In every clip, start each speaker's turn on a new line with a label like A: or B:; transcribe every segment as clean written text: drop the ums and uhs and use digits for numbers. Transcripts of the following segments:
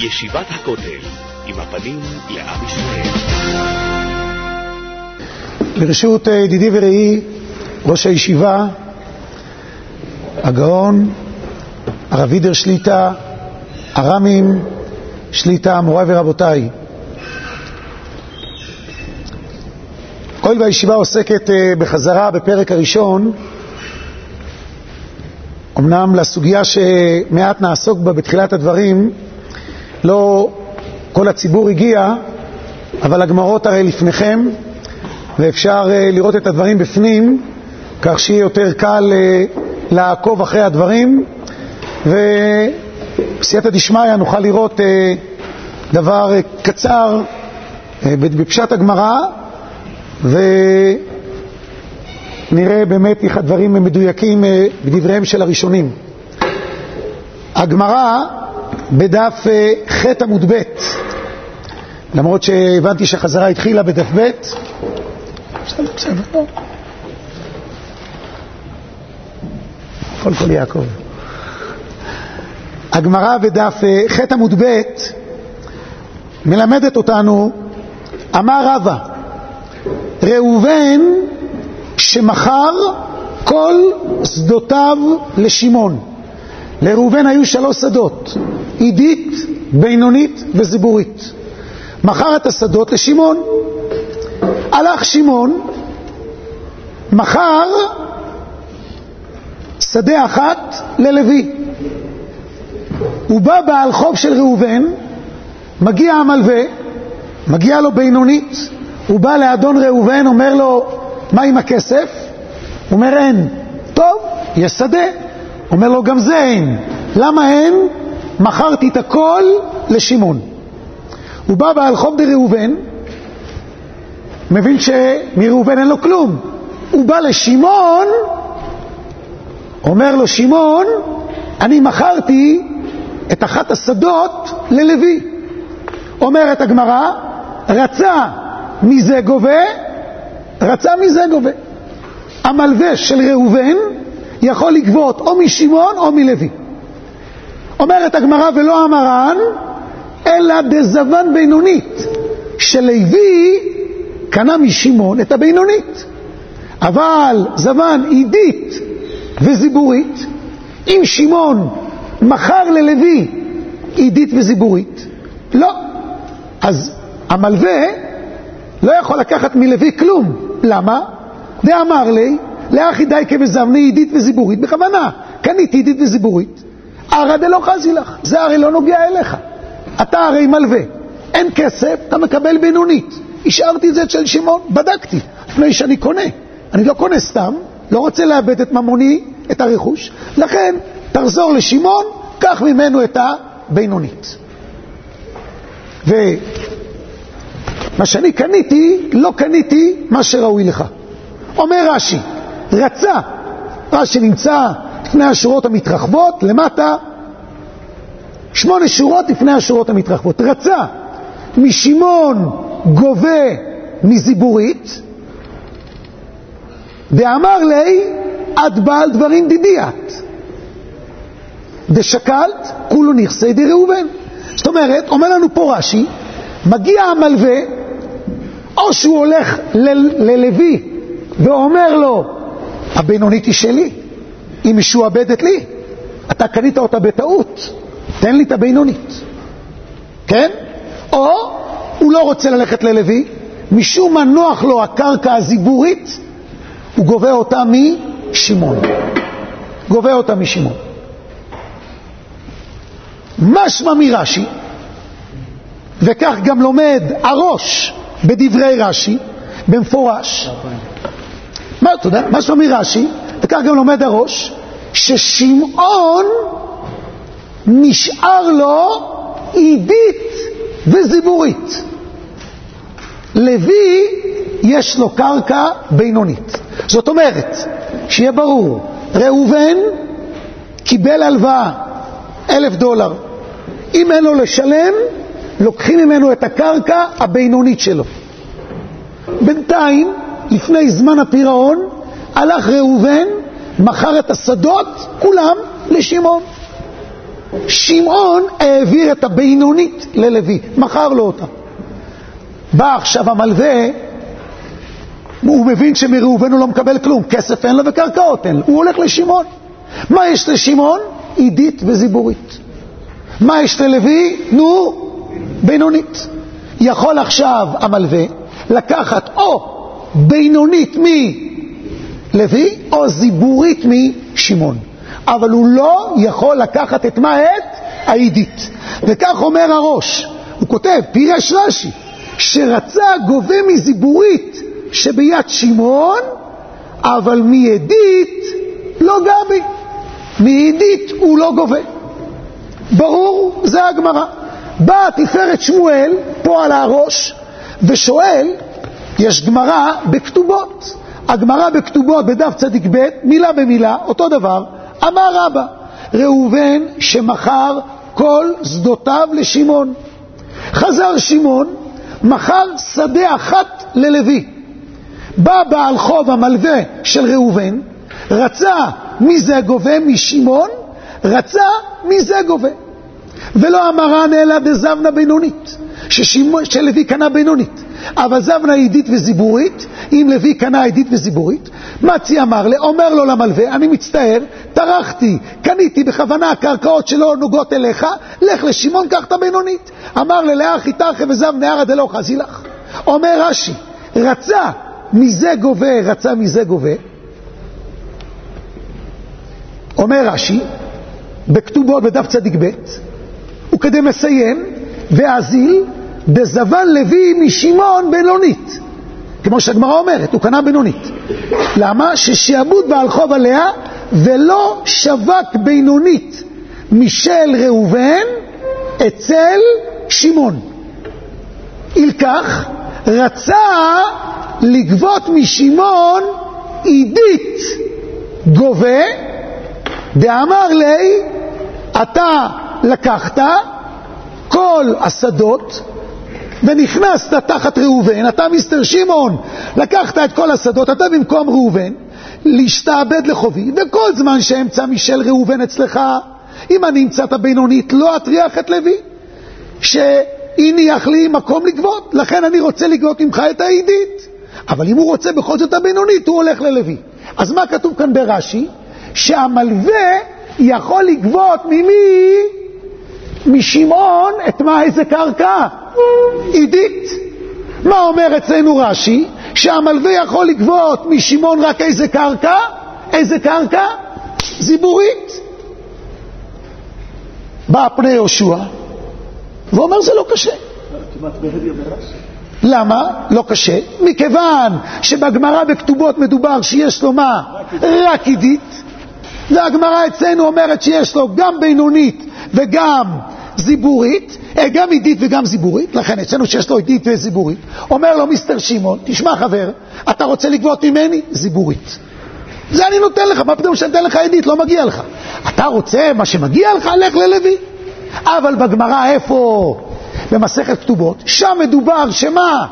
A: ישיבת הכותל, עם הפנים לעם ישראל.
B: לרשות ידידי ורעי, ראש הישיבה, הגאון, הרב וידר שליטה, הרמים שליטה, מוריי ורבותיי. הואיל והישיבה עוסקת בחזרה בפרק הראשון, אמנם לסוגיה שמעט נעסוק בה בתחילת הדברים, לא כל הציבור הגיע, אבל הגמרות הרי לפניכם, ואפשר לראות את הדברים בפנים, כך שיהיה יותר קל לעקוב אחרי הדברים, ובסייעתא דשמיא נוכל לראות דבר קצר בפשט הגמרא, ונראה באמת איך הדברים מדויקים בדבריהם של הראשונים. הגמרא בדף ח' עמוד ב', למרות שהבנתי שהחזרה התחילה בדף ב', בסדר, לא. כל יעקב. הגמרא בדף ח' עמוד ב' מלמדת אותנו, אמר רבא, ראובן שמכר כל שדותיו לשמעון. לראובן היו 3 שדות, עידית, בינונית וזיבורית. מכר את השדות לשמעון. הלך שמעון, מכר שדה אחת ללוי. הוא בא בעל חוב של ראובן, מגיע המלווה, מגיע לו בינונית, הוא בא לאדון ראובן, אומר לו, מה עם הכסף? הוא אומר, אין. טוב, יש שדה. אומר לו, גם זה אין. למה אין? מכרתי את הכל לשמעון. הוא בא בעל חוב דראובן, מבין שמראובן אין לו כלום. הוא בא לשמעון, אומר לו, שמעון, אני מכרתי את אחת השדות ללוי. אומרת הגמרא, רצה מזה גובה, רצה מזה גובה. המלווה של ראובן יכול לגבות או משמעון או מלוי. אומרת הגמרא, ולא אמרן, אלא דזבן בינונית, שלוי קנה משמעון את הבינונית. אבל זבן עידית וזיבורית, אם שמעון מכר ללוי עידית וזיבורית, לא. אז המלווה לא יכול לקחת מלוי כלום. למה? דאמר לי, לאחי די כבזבני עידית וזיבורית, בכוונה, קניתי עידית וזיבורית, הרי דלא חזי לך, זה הרי לא נוגע אליך. אתה הרי מלווה, אין כסף, אתה מקבל בינונית. השארתי את זה של שמעון, בדקתי, לפני שאני קונה. אני לא קונה סתם, לא רוצה לאבד את ממוני, את הרכוש, לכן תחזור לשמעון, קח ממנו את הבינונית. ומה שאני קניתי, לא קניתי מה שראוי לך. אומר רש"י, רצה, רש"י נמצא לפני השורות המתרחבות, למטה, 8 שורות לפני השורות המתרחבות. רצה משמעון גובה מזיבורית, ואמר לי, את בעל דברים דידיית, דשקלת כולו נכסי דראובן. זאת אומרת, אומר לנו פה רש"י, מגיע המלווה, או שהוא הולך ללוי ואומר לו, הבינונית היא שלי, היא משועבדת לי, אתה קנית אותה בטעות, תן לי את הבינונית, כן? או הוא לא רוצה ללכת ללוי, משום מה נוח לו הקרקע הזיבורית, הוא גובה אותה משמעון. גובה אותה משמעון. משמע מרש"י, וכך גם לומד הראש בדברי רש"י, במפורש. משמע מרש"י, וכך גם לומד הראש, ששמעון נשאר לו עידית וזיבורית. לוי יש לו קרקע בינונית. זאת אומרת, שיהיה ברור, ראובן קיבל הלוואה $1,000. אם אין לו לשלם, לוקחים ממנו את הקרקע הבינונית שלו. בינתיים, לפני זמן הפירעון, הלך ראובן, מכר את השדות, כולם, לשמעון. שמעון העביר את הבינונית ללוי, מכר לו אותה. בא עכשיו המלווה, הוא מבין שמראובן הוא לא מקבל כלום, כסף אין לו וקרקעות אין לו, הוא הולך לשמעון. מה יש לשמעון? עידית וזיבורית. מה יש ללוי? נו, בינונית. יכול עכשיו המלווה לקחת או בינונית מלוי או זיבורית משמעון, אבל הוא לא יכול לקחת את מה? את העידית. וכך אומר הראש, הוא כותב, פירש רש"י, שרצה גובה מזיבורית שביד שמעון, אבל מעידית לא גבי, מעידית הוא לא גובה. ברור, זה הגמרא. באה תפארת שמואל פה על הראש ושואל, יש גמרא בכתובות, הגמרא בכתובות בדף צדיק ב' מילה במילה אותו דבר. אמר רבא, ראובן שמכר כל שדותיו לשמעון, חזר שמעון, מכר שדה אחת ללוי. בא בעל חוב המלווה של ראובן, רצה מי זה גובה? משמעון, רצה מי זה גובה. ולא אמרן אלא דזבנה בינונית, שלוי קנה בינונית, אבל זבנה עידית וזיבורית. אם לוי קנה עידית וזיבורית, מצי אמר לי, אומר לו למלווה, אני מצטער, טרחתי, קניתי בכוונה קרקעות שלא נוגעות אליך, לך לשמעון, קח את הבינונית. אמר ללאחי תרחי וזבנה ערא דלא חזי לך. אומר רש"י, רצה מזה גובה, רצה מזה גובה. אומר רש"י בכתובות בדף צדיק ב', וכדי מסיים, ואזיל דזבן לוי משמעון בינונית, כמו שהגמרא אומרת, הוא קנה בינונית. למה? ששעבוד בעל חוב עליה, ולא שווק בינונית משל ראובן אצל שמעון. ילקח, רצה לגבות משמעון עידית גובה, דאמר לי, אתה לקחת כל השדות ונכנסת תחת ראובן, אתה מיסטר שמעון, לקחת את כל השדות, אתה במקום ראובן, להשתעבד לחובי, וכל זמן שאמצא משל ראובן אצלך, אם אני אמצא את הבינונית, לא אטריח את לוי, שהניח לי מקום לגבות, לכן אני רוצה לגבות ממך את העידית. אבל אם הוא רוצה בכל זאת הבינונית, הוא הולך ללוי. אז מה כתוב כאן ברש"י? שהמלווה יכול לגבות ממי? משמעון את מה? איזה קרקע? עידית. מה אומר אצלנו רש"י? שהמלווה יכול לגבות משמעון רק איזה קרקע? איזה קרקע? זיבורית. בא פני יהושע ואומר זה לא קשה. למה? לא קשה. מכיוון שבגמרא בכתובות מדובר שיש לו מה? רק עידית. והגמרא אצלנו אומרת שיש לו גם בינונית וגם זיבורית, גם עידית וגם זיבורית, לכן אצלנו שיש לו עידית וזיבורית. אומר לו מיסטר שמעון, תשמע חבר, אתה רוצה לגבות ממני? זיבורית. זה אני נותן לך, מה פתאום שאני אתן לך עידית? לא מגיע לך. אתה רוצה מה שמגיע לך? לך ללוי. אבל בגמרא איפה? במסכת כתובות, שם מדובר שמה?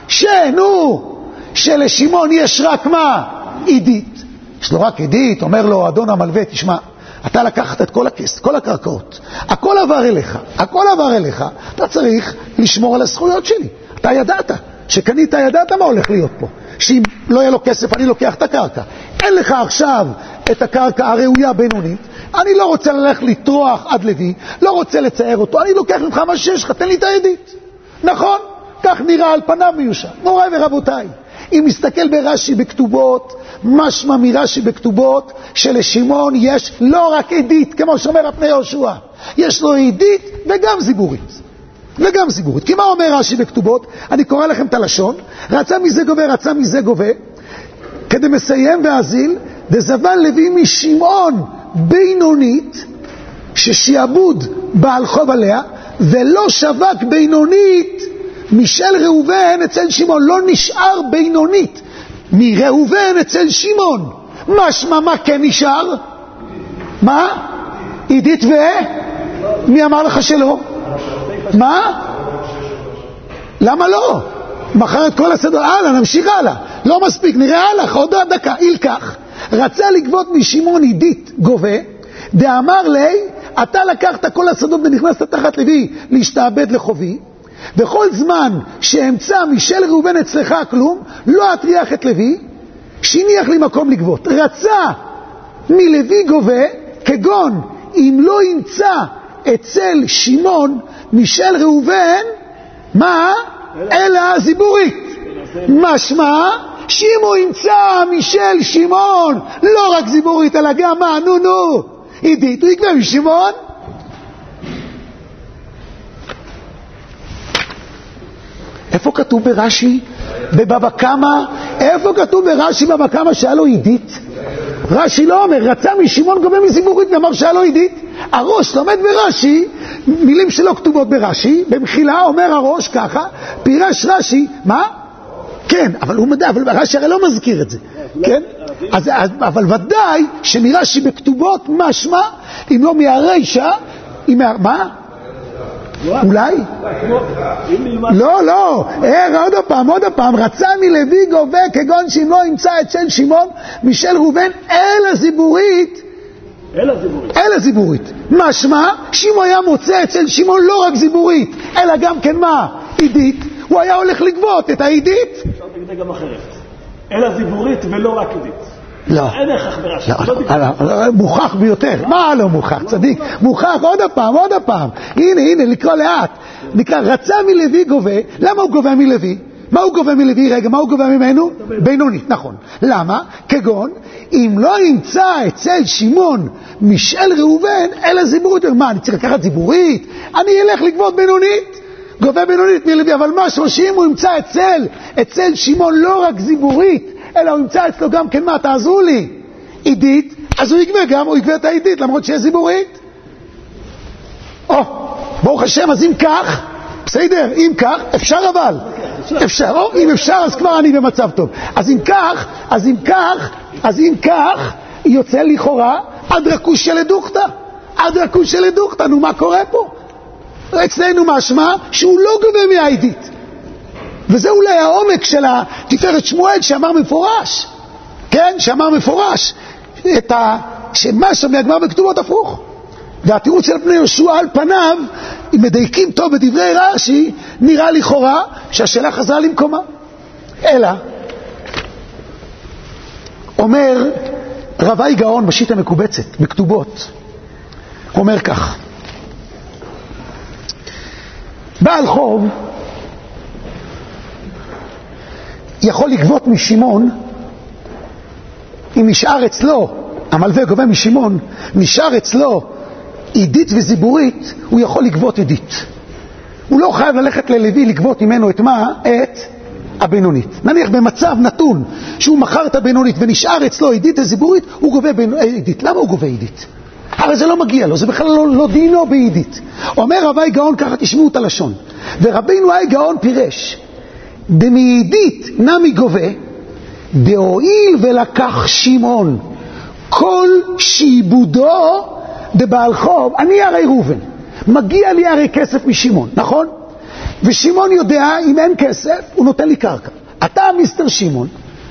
B: שלשמעון יש רק מה? עידית. יש לו רק עידית. אומר לו אדון המלווה, תשמע, אתה לקחת את כל הכסף, כל הקרקעות, הכל עבר אליך, הכל עבר אליך, אתה צריך לשמור על הזכויות שלי. אתה ידעת, שקנית ידעת מה הולך להיות פה, שאם לא יהיה לו כסף אני לוקח את הקרקע. אין לך עכשיו את הקרקע הראויה בינונית, אני לא רוצה ללכת לטרוח עד לוי, לא רוצה לצייר אותו, אני לוקח ממך מה שיש לך, תן לי את העדית. נכון? כך נראה על פניו מיושר. מוריי ורבותיי, אם מסתכל ברש"י בכתובות, משמע מרש"י בכתובות שלשמעון יש לא רק עדית, כמו שאומר הפני יהושע, יש לו עדית וגם זיבורית. וגם זיבורית. כי מה אומר רש"י בכתובות? אני קורא לכם את הלשון, רצה מזה גובה, רצה מזה גובה, כדי מסיים ואזיל, דזבן לוי משמעון בינונית, ששיעבוד בעל חוב עליה, ולא שווק בינונית משל ראובן אצל שמעון. לא נשאר בינונית מראובן אצל שמעון. משמע מה כן נשאר? מה? עידית מי אמר לך שלא? מה? למה לא? מחר את כל השדות. הלאה, נמשיך הלאה. לא מספיק, נראה הלאה, עוד דקה. ילקח, רצה לגבות משמעון עידית גובה, דאמר לי, אתה לקחת כל השדות ונכנסת תחת לוי להשתעבד לחובי, וכל זמן שאמצא משל ראובן אצלך כלום, לא אטריח את לוי, שיניח לי מקום לגבות. רצה מלוי גובה, כגון אם לא ימצא אצל שמעון משל ראובן, מה? אלא זיבורית. משמע, שאם הוא ימצא משל שמעון, לא רק זיבורית, אלא גם מה? נו, עידית, הוא יקבע משמעון. איפה כתוב ברש"י? בבבא קמא? איפה כתוב ברש"י בבבא קמא שהיה לו עידית? רש"י לא אומר, רצה משמעון גובה מזיבורית ואמר שהיה לו עידית. הראש לומד ברש"י, מילים שלא כתובות ברש"י, במחילה אומר הראש ככה, פירש רש"י, מה? כן, אבל הוא מדע, אבל רש"י הרי לא מזכיר את זה, כן? אבל ודאי שמרש"י בכתובות משמע, אם לא מהרישא, מה? אולי? לא, עוד פעם, רצה מלוי גובה כגון שאם לא ימצא את של שמעון משל ראובן אלא זיבורית. משמע, שאם הוא היה מוצא את של שמעון לא רק זיבורית, אלא גם כן מה? עידית, הוא היה הולך לגבות את העידית.
C: אפשר להגיד גם אחרת. אלא זיבורית ולא רק עידית.
B: לא.
C: אין הכרח ברש"י.
B: מוכח ביותר. מה לא מוכח? צדיק. מוכח עוד פעם. הנה, לקרוא לאט. נקרא, רצה מלוי גובה. למה הוא גובה מלוי? מה הוא גובה מלוי? רגע, מה הוא גובה ממנו? בינונית, נכון. למה? כגון, אם לא ימצא אצל שמעון משל ראובן, אלא זיבורית. מה, אני צריך לקחת זיבורית? אני אלך לגבות בינונית. גובה בינונית מלוי, אבל משהו שאם הוא ימצא אצל שמעון לא רק זיבורית, אלא הוא ימצא אצלו גם כן מה, תעזרו לי, עידית, אז הוא יגבה את העידית, למרות שיש זיבורית. ברוך השם, אז אם כך, בסדר, אם כך, אפשר אבל, אפשר, אם אפשר, אז כבר אני במצב טוב. אז אם כך, יוצא לכאורה, אדרקוש של דוכתא, נו מה קורה פה? אצלנו משמע שהוא לא גובה מהעידית. וזה אולי העומק של תפארת שמואל שאמר מפורש, כן? שאמר מפורש שמה שמגמר בכתובות הפוך. והתירוץ של פני יהושע על פניו, אם מדייקים טוב בדברי רש"י, נראה לכאורה שהשאלה חזרה למקומה. אלא, אומר רבי גאון בשיטה המקובצת, בכתובות, אומר כך, בעל חוב יכול לגבות משמעון, אם נשאר אצלו, המלווה גובה משמעון, נשאר אצלו עידית וזיבורית, הוא יכול לגבות עידית. הוא לא חייב ללכת ללוי לגבות ממנו את מה? את הבינונית. נניח במצב נתון שהוא מכר את הבינונית ונשאר אצלו עידית וזיבורית, הוא גובה עידית. למה הוא גובה עידית? הרי זה לא מגיע לו, זה בכלל לא דינו בעידית. אומר רבי גאון, ככה תשמעו את הלשון, ורבינו היה גאון פירש, דמעידית נמי גובה, דהואיל ולקח שמעון כל שעבודו דבעל חוב, אני הרי ראובן, מגיע לי הרי כסף משמעון, נכון? ושמעון יודע, אם אין כסף, הוא נותן לי קרקע. אתה מיסטר שמעון,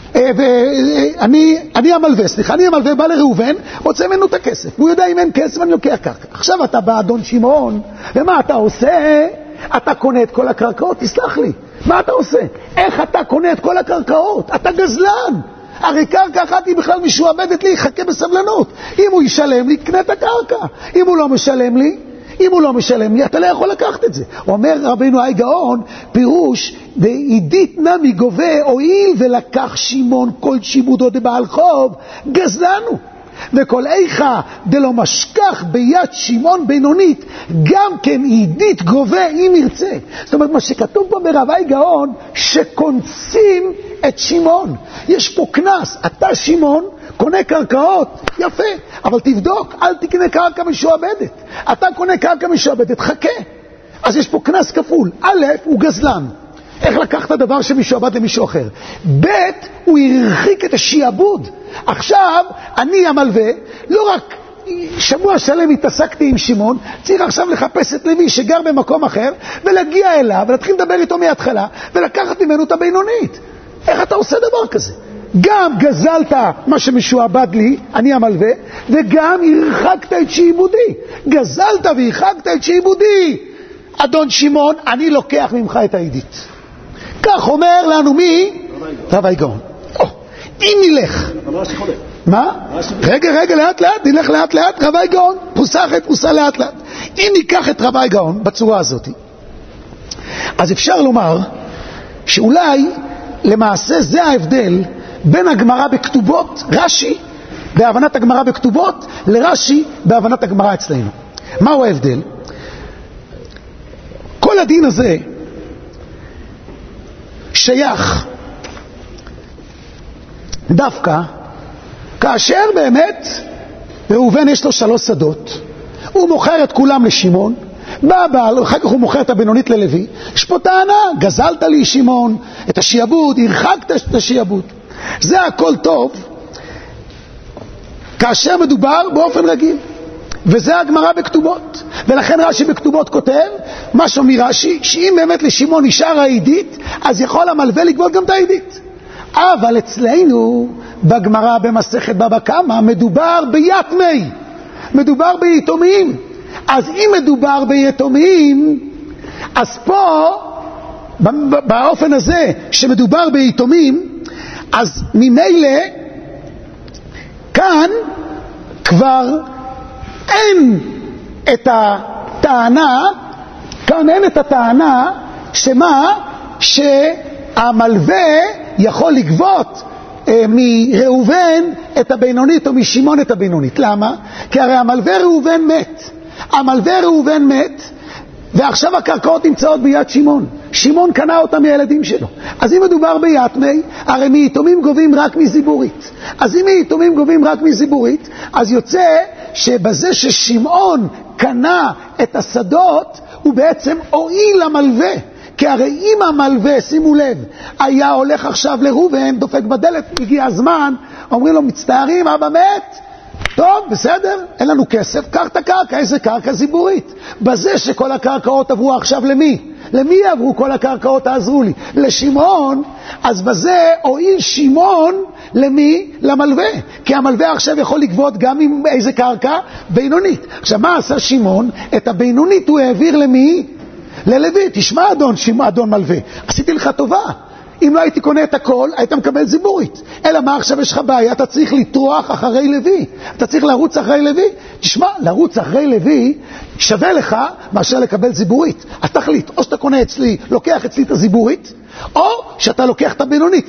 B: אני המלווה בא לראובן, רוצה ממנו את הכסף, הוא יודע אם אין כסף אני לוקח קרקע. עכשיו אתה בא אדון שמעון, ומה אתה עושה? אתה קונה את כל הקרקעות, תסלח לי, מה אתה עושה? איך אתה קונה את כל הקרקעות? אתה גזלן, הרי קרקע אחת היא בכלל משועבדת לי, חכה בסבלנות. אם הוא ישלם לי, קנה את הקרקע. אם הוא לא משלם לי, אתה לא יכול לקחת את זה. אומר רבינו היה גאון, פירוש, ועידית נמי גובה, הואיל ולקח שמעון כל שיבודו דבעל חוב, גזלנו. וכל איכה דלא משכח ביד שמעון בינונית, גם כן עידית גובה אם ירצה. זאת אומרת, מה שכתוב פה ברבי גאון, שקונסים את שמעון. יש פה כנס, אתה שמעון, קונה קרקעות, יפה, אבל תבדוק, אל תקנה קרקע משועבדת. אתה קונה קרקע משועבדת, חכה. אז יש פה כנס כפול. א', הוא גזלן. איך לקחת דבר שמשועבד למישהו אחר? ב', הוא הרחיק את השיעבוד. עכשיו, אני המלווה, לא רק שבוע שלם התעסקתי עם שמעון, צריך עכשיו לחפש את לוי שגר במקום אחר, ולהגיע אליו, ולהתחיל לדבר איתו מההתחלה, ולקחת ממנו את הבינונית. איך אתה עושה דבר כזה? גם גזלת מה שמשועבד לי, אני המלווה, וגם הרחקת את שעבודי. גזלת והרחקת את שעבודי. אדון שמעון, אני לוקח ממך את העידית. כך אומר לנו מי? רבי גאון. אם נלך. מה? רגע, לאט לאט, נלך לאט לאט, רבי גאון, פרוסה לאט לאט. אם ניקח את רבי גאון בצורה הזאת, אז אפשר לומר שאולי למעשה זה ההבדל בין הגמרא בכתובות, רש"י בהבנת הגמרא בכתובות, לרש"י בהבנת הגמרא אצלנו. מהו ההבדל? כל הדין הזה שייך דווקא כאשר באמת ראובן יש לו 3 שדות, הוא מוכר את כולם לשמעון, בא בעל, אחר כך הוא מוכר את הבינונית ללוי. יש פה טענה, גזלת לי שמעון את השיעבוד, הרחקת את השיעבוד. זה הכל טוב כאשר מדובר באופן רגיל, וזה הגמרא בכתובות. ולכן רש"י בכתובות כותב מה שאומר רש"י, שאם באמת לשמעון נשאר העידית, אז יכול המלווה לגבות גם את העידית. אבל אצלנו בגמרא במסכת בבא קמא מדובר ביתמי, מדובר ביתומים. אז אם מדובר ביתומים, אז פה באופן הזה שמדובר ביתומים, אז ממילא כאן כבר אין את הטענה, שמה? שהמלווה יכול לגבות מראובן את הבינונית או משמעון את הבינונית. למה? כי הרי המלווה ראובן מת, ועכשיו הקרקעות נמצאות ביד שמעון. שמעון קנה אותם מהילדים שלו. אז אם מדובר ביתמי, הרי מיתומים גובים רק מזיבורית. אז אם מיתומים גובים רק מזיבורית, אז יוצא שבזה ששמעון קנה את השדות, הוא בעצם הועיל למלווה. כי הרי אם המלווה, שימו לב, היה הולך עכשיו לראובן, דופק בדלת, הגיע הזמן, אומרים לו, מצטערים, אבא מת, טוב, בסדר, אין לנו כסף, קח את הקרקע, איזה קרקע זיבורית. בזה שכל הקרקעות עברו עכשיו למי? למי עברו כל הקרקעות? תעזרו לי. לשמעון. אז בזה הועיל שמעון למי? למלווה. כי המלווה עכשיו יכול לגבות גם עם איזה קרקע? בינונית. עכשיו מה עשה שמעון? את הבינונית הוא העביר למי? ללוי. תשמע אדון מלווה, עשיתי לך טובה. אם לא הייתי קונה את הכל, היית מקבל זיבורית. אלא מה עכשיו יש לך בעיה? אתה צריך לטרוח אחרי לוי. אתה צריך לרוץ אחרי לוי. תשמע, לרוץ אחרי לוי שווה לך מאשר לקבל זיבורית. אז תחליט, או שאתה קונה אצלי, לוקח אצלי את הזיבורית, או שאתה לוקח את הבינונית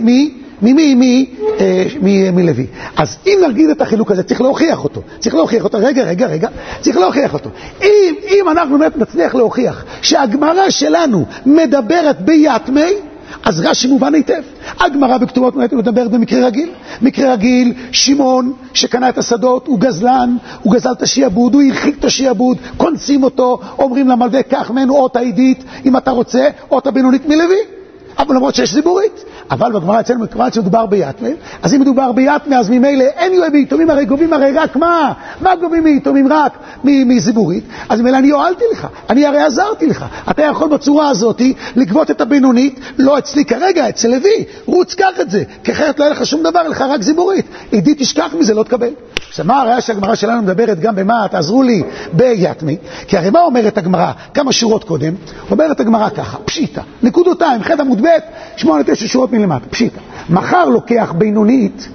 B: מלוי. אז אם נגיד את החילוק הזה, צריך להוכיח אותו. רגע. צריך להוכיח אותו. אם אנחנו באמת נצליח להוכיח שהגמרא שלנו מדברת ביתמי, אז רש"י מובן היטב. הגמרא בכתובות מדברת במקרה רגיל. מקרה רגיל, שמעון שקנה את השדות, הוא גזלן, הוא גזל את השיעבוד, הוא הרחיק את השיעבוד, קונסים אותו, אומרים למלווה, קח ממנו או את העידית, אם אתה רוצה, או את הבינונית מלוי. אבל למרות שיש זיבורית. אבל בגמרא אצלנו מכיוון שמדובר ביתמי, אז אם מדובר ביתמי, אז ממילא אין יהיו ביתומים, הרי גובים הרי רק מה? מה גובים ביתומים? רק מזיבורית. אז ממילא אני הועלתי לך, אני הרי עזרתי לך. אתה יכול בצורה הזאת לגבות את הבינונית, לא אצלי כרגע, אצל לוי, רוץ קח את זה, כי אחרת לא יהיה לך שום דבר, לך רק זיבורית. עידית תשכח מזה, לא תקבל. עכשיו מה הראיה שהגמרא שלנו מדברת גם במה? תעזרו לי ביתמי. כי הרי מה אומרת הגמרא? כמה שורות קודם, אומרת הגמרא ככה, פשיטה, נקודותיים, חד עמוד ב' 8-9 שורות מלמטה, פשיטה. מחר לוקח בינונית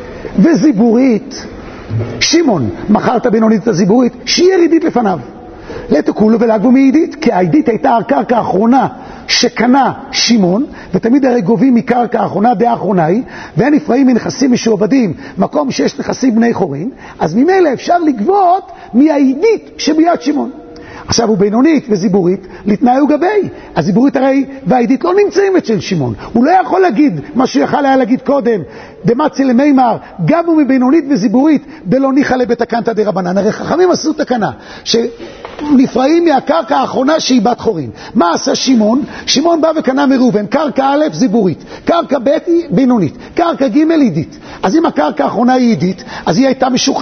B: וזיבורית, שמעון מחר את הבינונית הזיבורית, שיהיה עידית לפניו. לתקולו ולגבו מעידית, כי העידית הייתה הקרקע האחרונה שקנה שמעון, ותמיד הרי גובים מקרקע האחרונה די האחרונה היא, ואין נפרעים מנכסים משועבדים, מקום שיש נכסים בני חורין, אז ממילא אפשר לגבות מהעידית שביד שמעון. עכשיו הוא בינונית וזיבורית, לתנאי וגבי. הזיבורית הרי והעידית לא נמצאים אצל שמעון. הוא לא יכול להגיד מה שיכל היה להגיד קודם, דמצי למימר, גם הוא מבינונית וזיבורית, דלא ניחא לבית הקנטא דרבנן. הרי חכמים עשו תקנה, שנפרעים מהקרקע האחרונה שהיא בת חורין. מה עשה שמעון? שמעון בא וקנה מראובן, קרקע א' זיבורית, קרקע ב' בינונית, קרקע ג' עידית. אז אם הקרקע האחרונה היא עידית, אז היא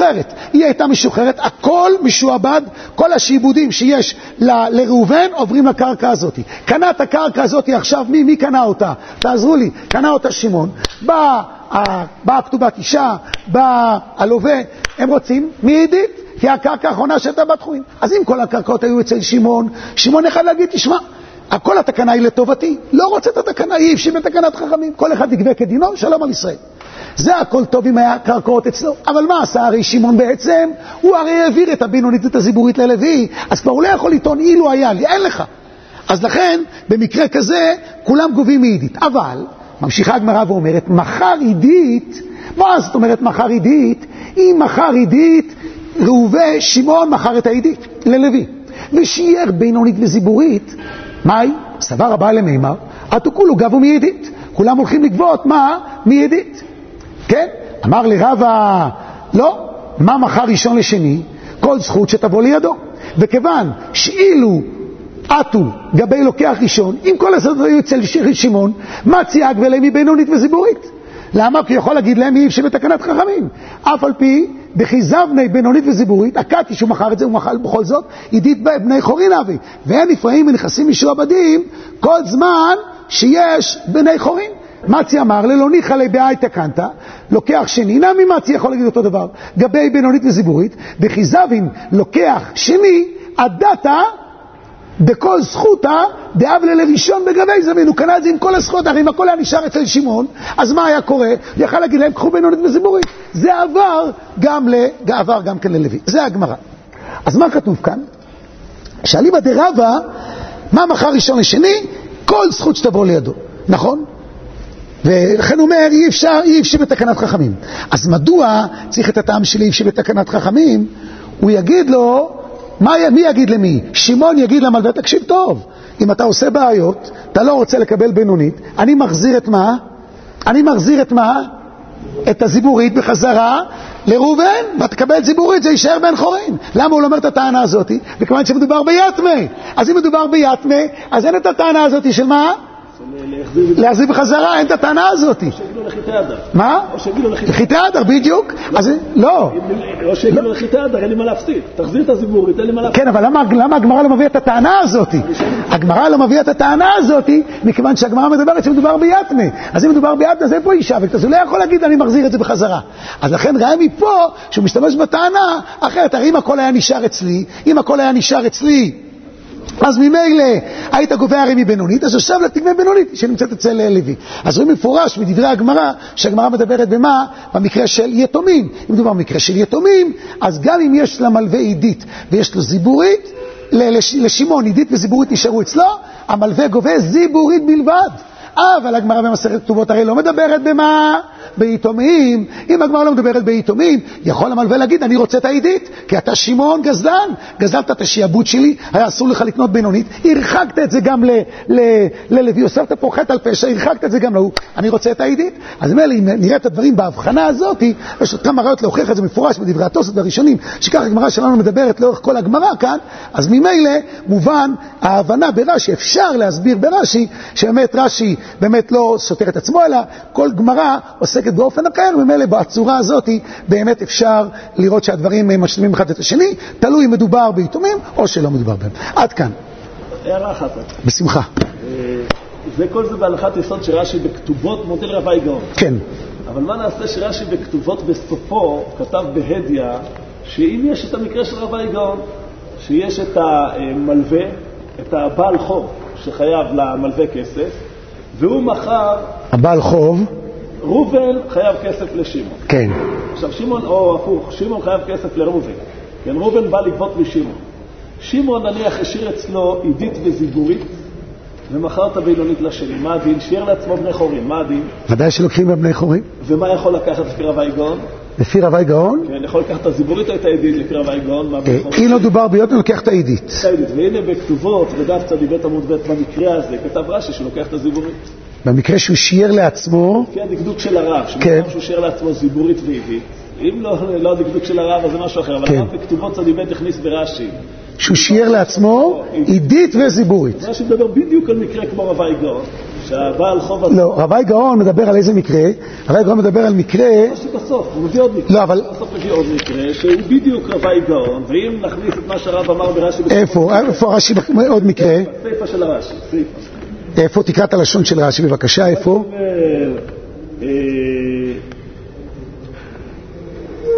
B: הייתה משוחררת, הכל משועבד, כל השיעבודים שיש לראובן עוברים לקרקע הזאת. קנה את הקרקע הזאת עכשיו, מי קנה אותה? תעזרו לי, קנה אותה שמעון. בא באה כתובת אישה, באה הלווה, הם רוצים מיידית, כי הקרקע האחרונה שהייתה בתחומים. אז אם כל הקרקעות היו אצל שמעון, שמעון אחד להגיד, תשמע, כל התקנה היא לטובתי, לא רוצה את התקנה, היא הפשיט בתקנת חכמים, כל אחד יגבה כדינו, שלום על ישראל. זה הכל טוב אם היה קרקעות אצלו, אבל מה עשה הרי שמעון בעצם? הוא הרי העביר את הבינונית ואת הזיבורית ללוי, אז כבר הוא לא יכול לטעון אילו היה לי, אין לך. אז לכן, במקרה כזה, כולם גובים מעידית. אבל, ממשיכה הגמרא ואומרת, מחר עידית, מה זאת אומרת מחר עידית? אם מחר עידית, ראובן, שמעון מחר את העידית ללוי. ושיער בינונית וזיבורית, מהי? סבר הבא למימר, עתו כולו גבו מעידית. כולם הולכים לגבות, מה? מעידית. כן? אמר לרבא, לא, מה מחר ראשון לשני? כל זכות שתבוא לידו. וכיוון שאילו עתו גבי לוקח ראשון, אם כל הסודות היו אצל שמעון, מה צייג ולהם היא בינונית וזיבורית? למה? כי יכול להגיד להם היא שבתקנת חכמים. אף על פי, בחיזבני בינונית וזיבורית, הקטי שהוא מחר את זה, הוא מחל בכל זאת, עידית בני חורין אבי. והם נפרעים ונכנסים משועבדים כל זמן שיש בני חורין. מצי אמר, ללא ניחא לי באי תקנת, לוקח שני, נמי מצי יכול להגיד אותו דבר, גבי בינונית וזיבורית, בחיזבין לוקח שני, עדתה, בכל זכותה, דאב לראשון בגבי זמין, הוא קנה את זה עם כל הזכויות, הרי אם הכל היה נשאר אצל שמעון, אז מה היה קורה? יכל להגיד להם, קחו בינונית וזיבורית. זה עבר גם כן ללוי. זה הגמרא. אז מה כתוב כאן? שאליבא דרבא, מה מחר ראשון לשני? כל זכות שתבוא לידו. נכון? ולכן הוא אומר, אי אפשר בתקנת חכמים. אז מדוע צריך את הטעם שלי אי אפשר בתקנת חכמים? הוא יגיד לו, מי יגיד למי? שמעון יגיד למלווה, תקשיב טוב, אם אתה עושה בעיות, אתה לא רוצה לקבל בינונית, אני מחזיר את מה? את הזיבורית בחזרה לראובן, ותקבל זיבורית, זה יישאר בן חורין. למה הוא לא אומר את הטענה הזאת? וכמובן שמדובר ביתמי. אז אם מדובר ביתמי, אז אין את הטענה הזאת של מה? להחזיר בחזרה, אין את הטענה הזאת.
C: או שיגידו לחיטי אדר.
B: מה?
C: או שיגידו
B: לחיטי אדר, בדיוק. אז לא.
C: או שיגידו לחיטי אדר, אין לי מה להפסיד. תחזיר את הזיבורית, אין לי מה להפסיד.
B: כן, אבל למה הגמרא לא מביאה את הטענה הזאת? הגמרא לא מביאה את הטענה הזאת, מכיוון שהגמרא מדברת שמדובר ביתמי. אז אם מדובר ביתמי, אז איפה אישה? אז הוא לא יכול להגיד, אני מחזיר את זה בחזרה. אז לכן ראה מפה שהוא משתמש בטענה, אחרת, הרי אם הכל היה נשאר אצלי, אז ממילא היית גובה הרי מבינונית, אז עכשיו תגבה בינונית שנמצאת אצל לוי. אז רואים מפורש מדברי הגמרא, שהגמרא מדברת במה? במקרה של יתומים. אם מדובר במקרה של יתומים, אז גם אם יש למלווה עידית ויש לו זיבורית, לשמעון עידית וזיבורית נשארו אצלו, המלווה גובה זיבורית בלבד. אבל הגמרא במסכת כתובות הרי לא מדברת במה? ביתומים. אם הגמרא לא מדברת ביתומים, יכול המלווה להגיד, אני רוצה את העידית, כי אתה שמעון גזלן, גזלת את השיעבוד שלי, היה אסור לך לקנות בינונית, הרחקת את זה גם ללוי, הוספת פה חטא על פשע, הרחקת את זה גם להוא, אני רוצה את העידית. אז אם נראה את הדברים בהבחנה הזאת, יש עוד כמה ראיות להוכיח את זה מפורש בדברי התוספות הראשונים, שכך הגמרא שלנו מדברת לאורך כל הגמרא כאן, אז ממילא מובן ההבנה ברש"י, אפשר להסביר ברש"י, שבאמת רש"י באמת לא סותר את עצמו, אלא כל גמרא עוסקת באופן אחר, וממילא בצורה הזאת באמת אפשר לראות שהדברים משלימים אחד את השני, תלוי אם מדובר ביתומים או שלא מדובר בהם. עד כאן.
C: הערה אחת.
B: בשמחה.
C: כל זה בהלכת יסוד שרש"י בכתובות מודל רבי גאון.
B: כן.
C: אבל מה נעשה שרש"י בכתובות בסופו כתב בהדיה, שאם יש את המקרה של רבי גאון, שיש את המלווה, את הבעל חוב שחייב למלווה כסף, והוא מחר... הבעל חוב? ראובן חייב כסף לשמעון. כן. עכשיו שמעון, או הפוך, שמעון חייב כסף לראובן. כן, ראובן בא לגבות משמעון. שמעון נניח השאיר אצלו עידית וזיבורית, ומחר את הבינונית לשני. מה הדין? שיער לעצמו בני חורין. מה הדין? ודאי שלוקחים בבני חורין. ומה יכול לקחת לפי רבי גאון? לפי רבי גאון? כן, יכול לקחת את הזיבורית או את העידית לפי רבי גאון. אם לא דובר ביותר, לוקח את העידית. והנה בכתובות, ודף צדיבית עמוד ב' במקרה הזה, כתב רש"י שלוקח את הזיבורית. במקרה שהוא שיער לעצמו... לפי הדקדוק של הרב, שהוא שיער לעצמו זיבורית ועידית. אם לא הדקדוק של הרב, אז זה משהו אחר. אבל הרב בכתובות צדיבית הכניס ברש"י. שהוא שיער לעצמו עידית וזיבורית. רש"י מדבר בדיוק על מקרה כמו רבי גאון. שהבעל חוב... לא, רבי גאון מדבר על איזה מקרה? רבי גאון מדבר על מקרה... בסוף, הוא מביא עוד מקרה. לא, אבל... בסוף מביא עוד מקרה, שהוא בדיוק רבי גאון, ואם נכניס את מה שהרב אמר ברש"י... איפה רש"י עוד מקרה? בסייפה של הרש"י, סייפה. איפה? תקרא את הלשון של רש"י, בבקשה, איפה?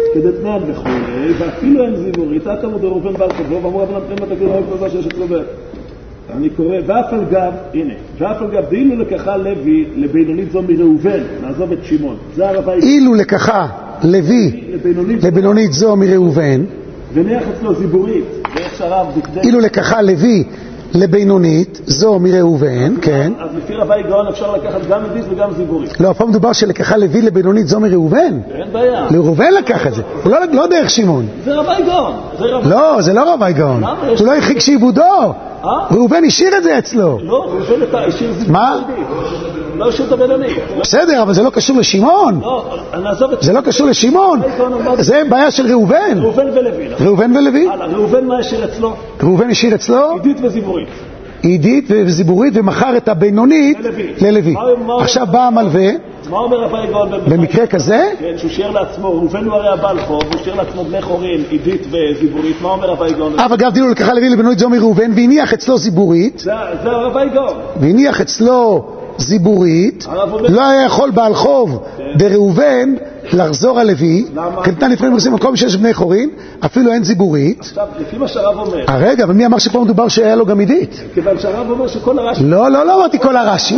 C: כדתנן וכולי, ואפילו אין זיבורית, אתם עוד ראובן בעל חובו, ואמרו אבנם פרימה תגיד רוב כזה שיש אצלו בית. אני קורא, ואף על גב, הנה, ואף על גב, דאילו לקחה לוי לבינונית זו מראובן, נעזוב את שמעון. זה הרבה...
B: אילו לקחה לוי לבינונית זו מראובן,
C: וניח אצלו זיבורית, ואיך שהרב דקדק...
B: אילו לקחה לוי לבינונית זו מראובן, כן.
C: אז לפי רבי גאון אפשר לקחת גם עדית וגם זיבורית.
B: לא, פה מדובר שלקחה לוי לבינונית זו מראובן.
C: אין בעיה.
B: לראובן לקח את זה, הוא לא דרך שמעון.
C: זה רבי גאון.
B: לא, זה לא רבי גאון. הוא לא הרחיק שעיבודו. ראובן השאיר את זה אצלו.
C: לא, ראובן השאיר זיבורית.
B: מה?
C: לא השאיר את הבינונית.
B: בסדר, אבל זה לא קשור לשמעון.
C: לא, נעזוב את...
B: זה לא קשור לשמעון. זה בעיה של ראובן.
C: ראובן ולוי.
B: ראובן ולוי.
C: ראובן מה השאיר אצלו?
B: ראובן השאיר אצלו?
C: עדית וזיבורית.
B: עידית וזיבורית, ומחר את הבינונית ללוי. עכשיו בא המלווה,
C: מה אומר רבי גאון
B: במקרה כזה?
C: כן, שהוא שיער לעצמו, ראובן הוא הרי הבעל חוב, הוא שיער לעצמו בני חורין, עידית וזיבורית, מה אומר רבי גאון?
B: אבל גם דילו לקחה לוי לבינונית זו מראובן, והניח אצלו זיבורית,
C: זה רבי גאון.
B: והניח אצלו זיבורית, לא היה יכול בעל חוב בראובן לחזור על לוי, כנתן לפעמים עושים מקום שיש בני חורין, אפילו אין זיבורית.
C: עכשיו, לפי מה שהרב אומר...
B: רגע, אבל מי אמר שפה מדובר שהיה לו גם עידית?
C: כיוון שהרב אומר שכל הרש"י...
B: לא אמרתי כל הרש"י,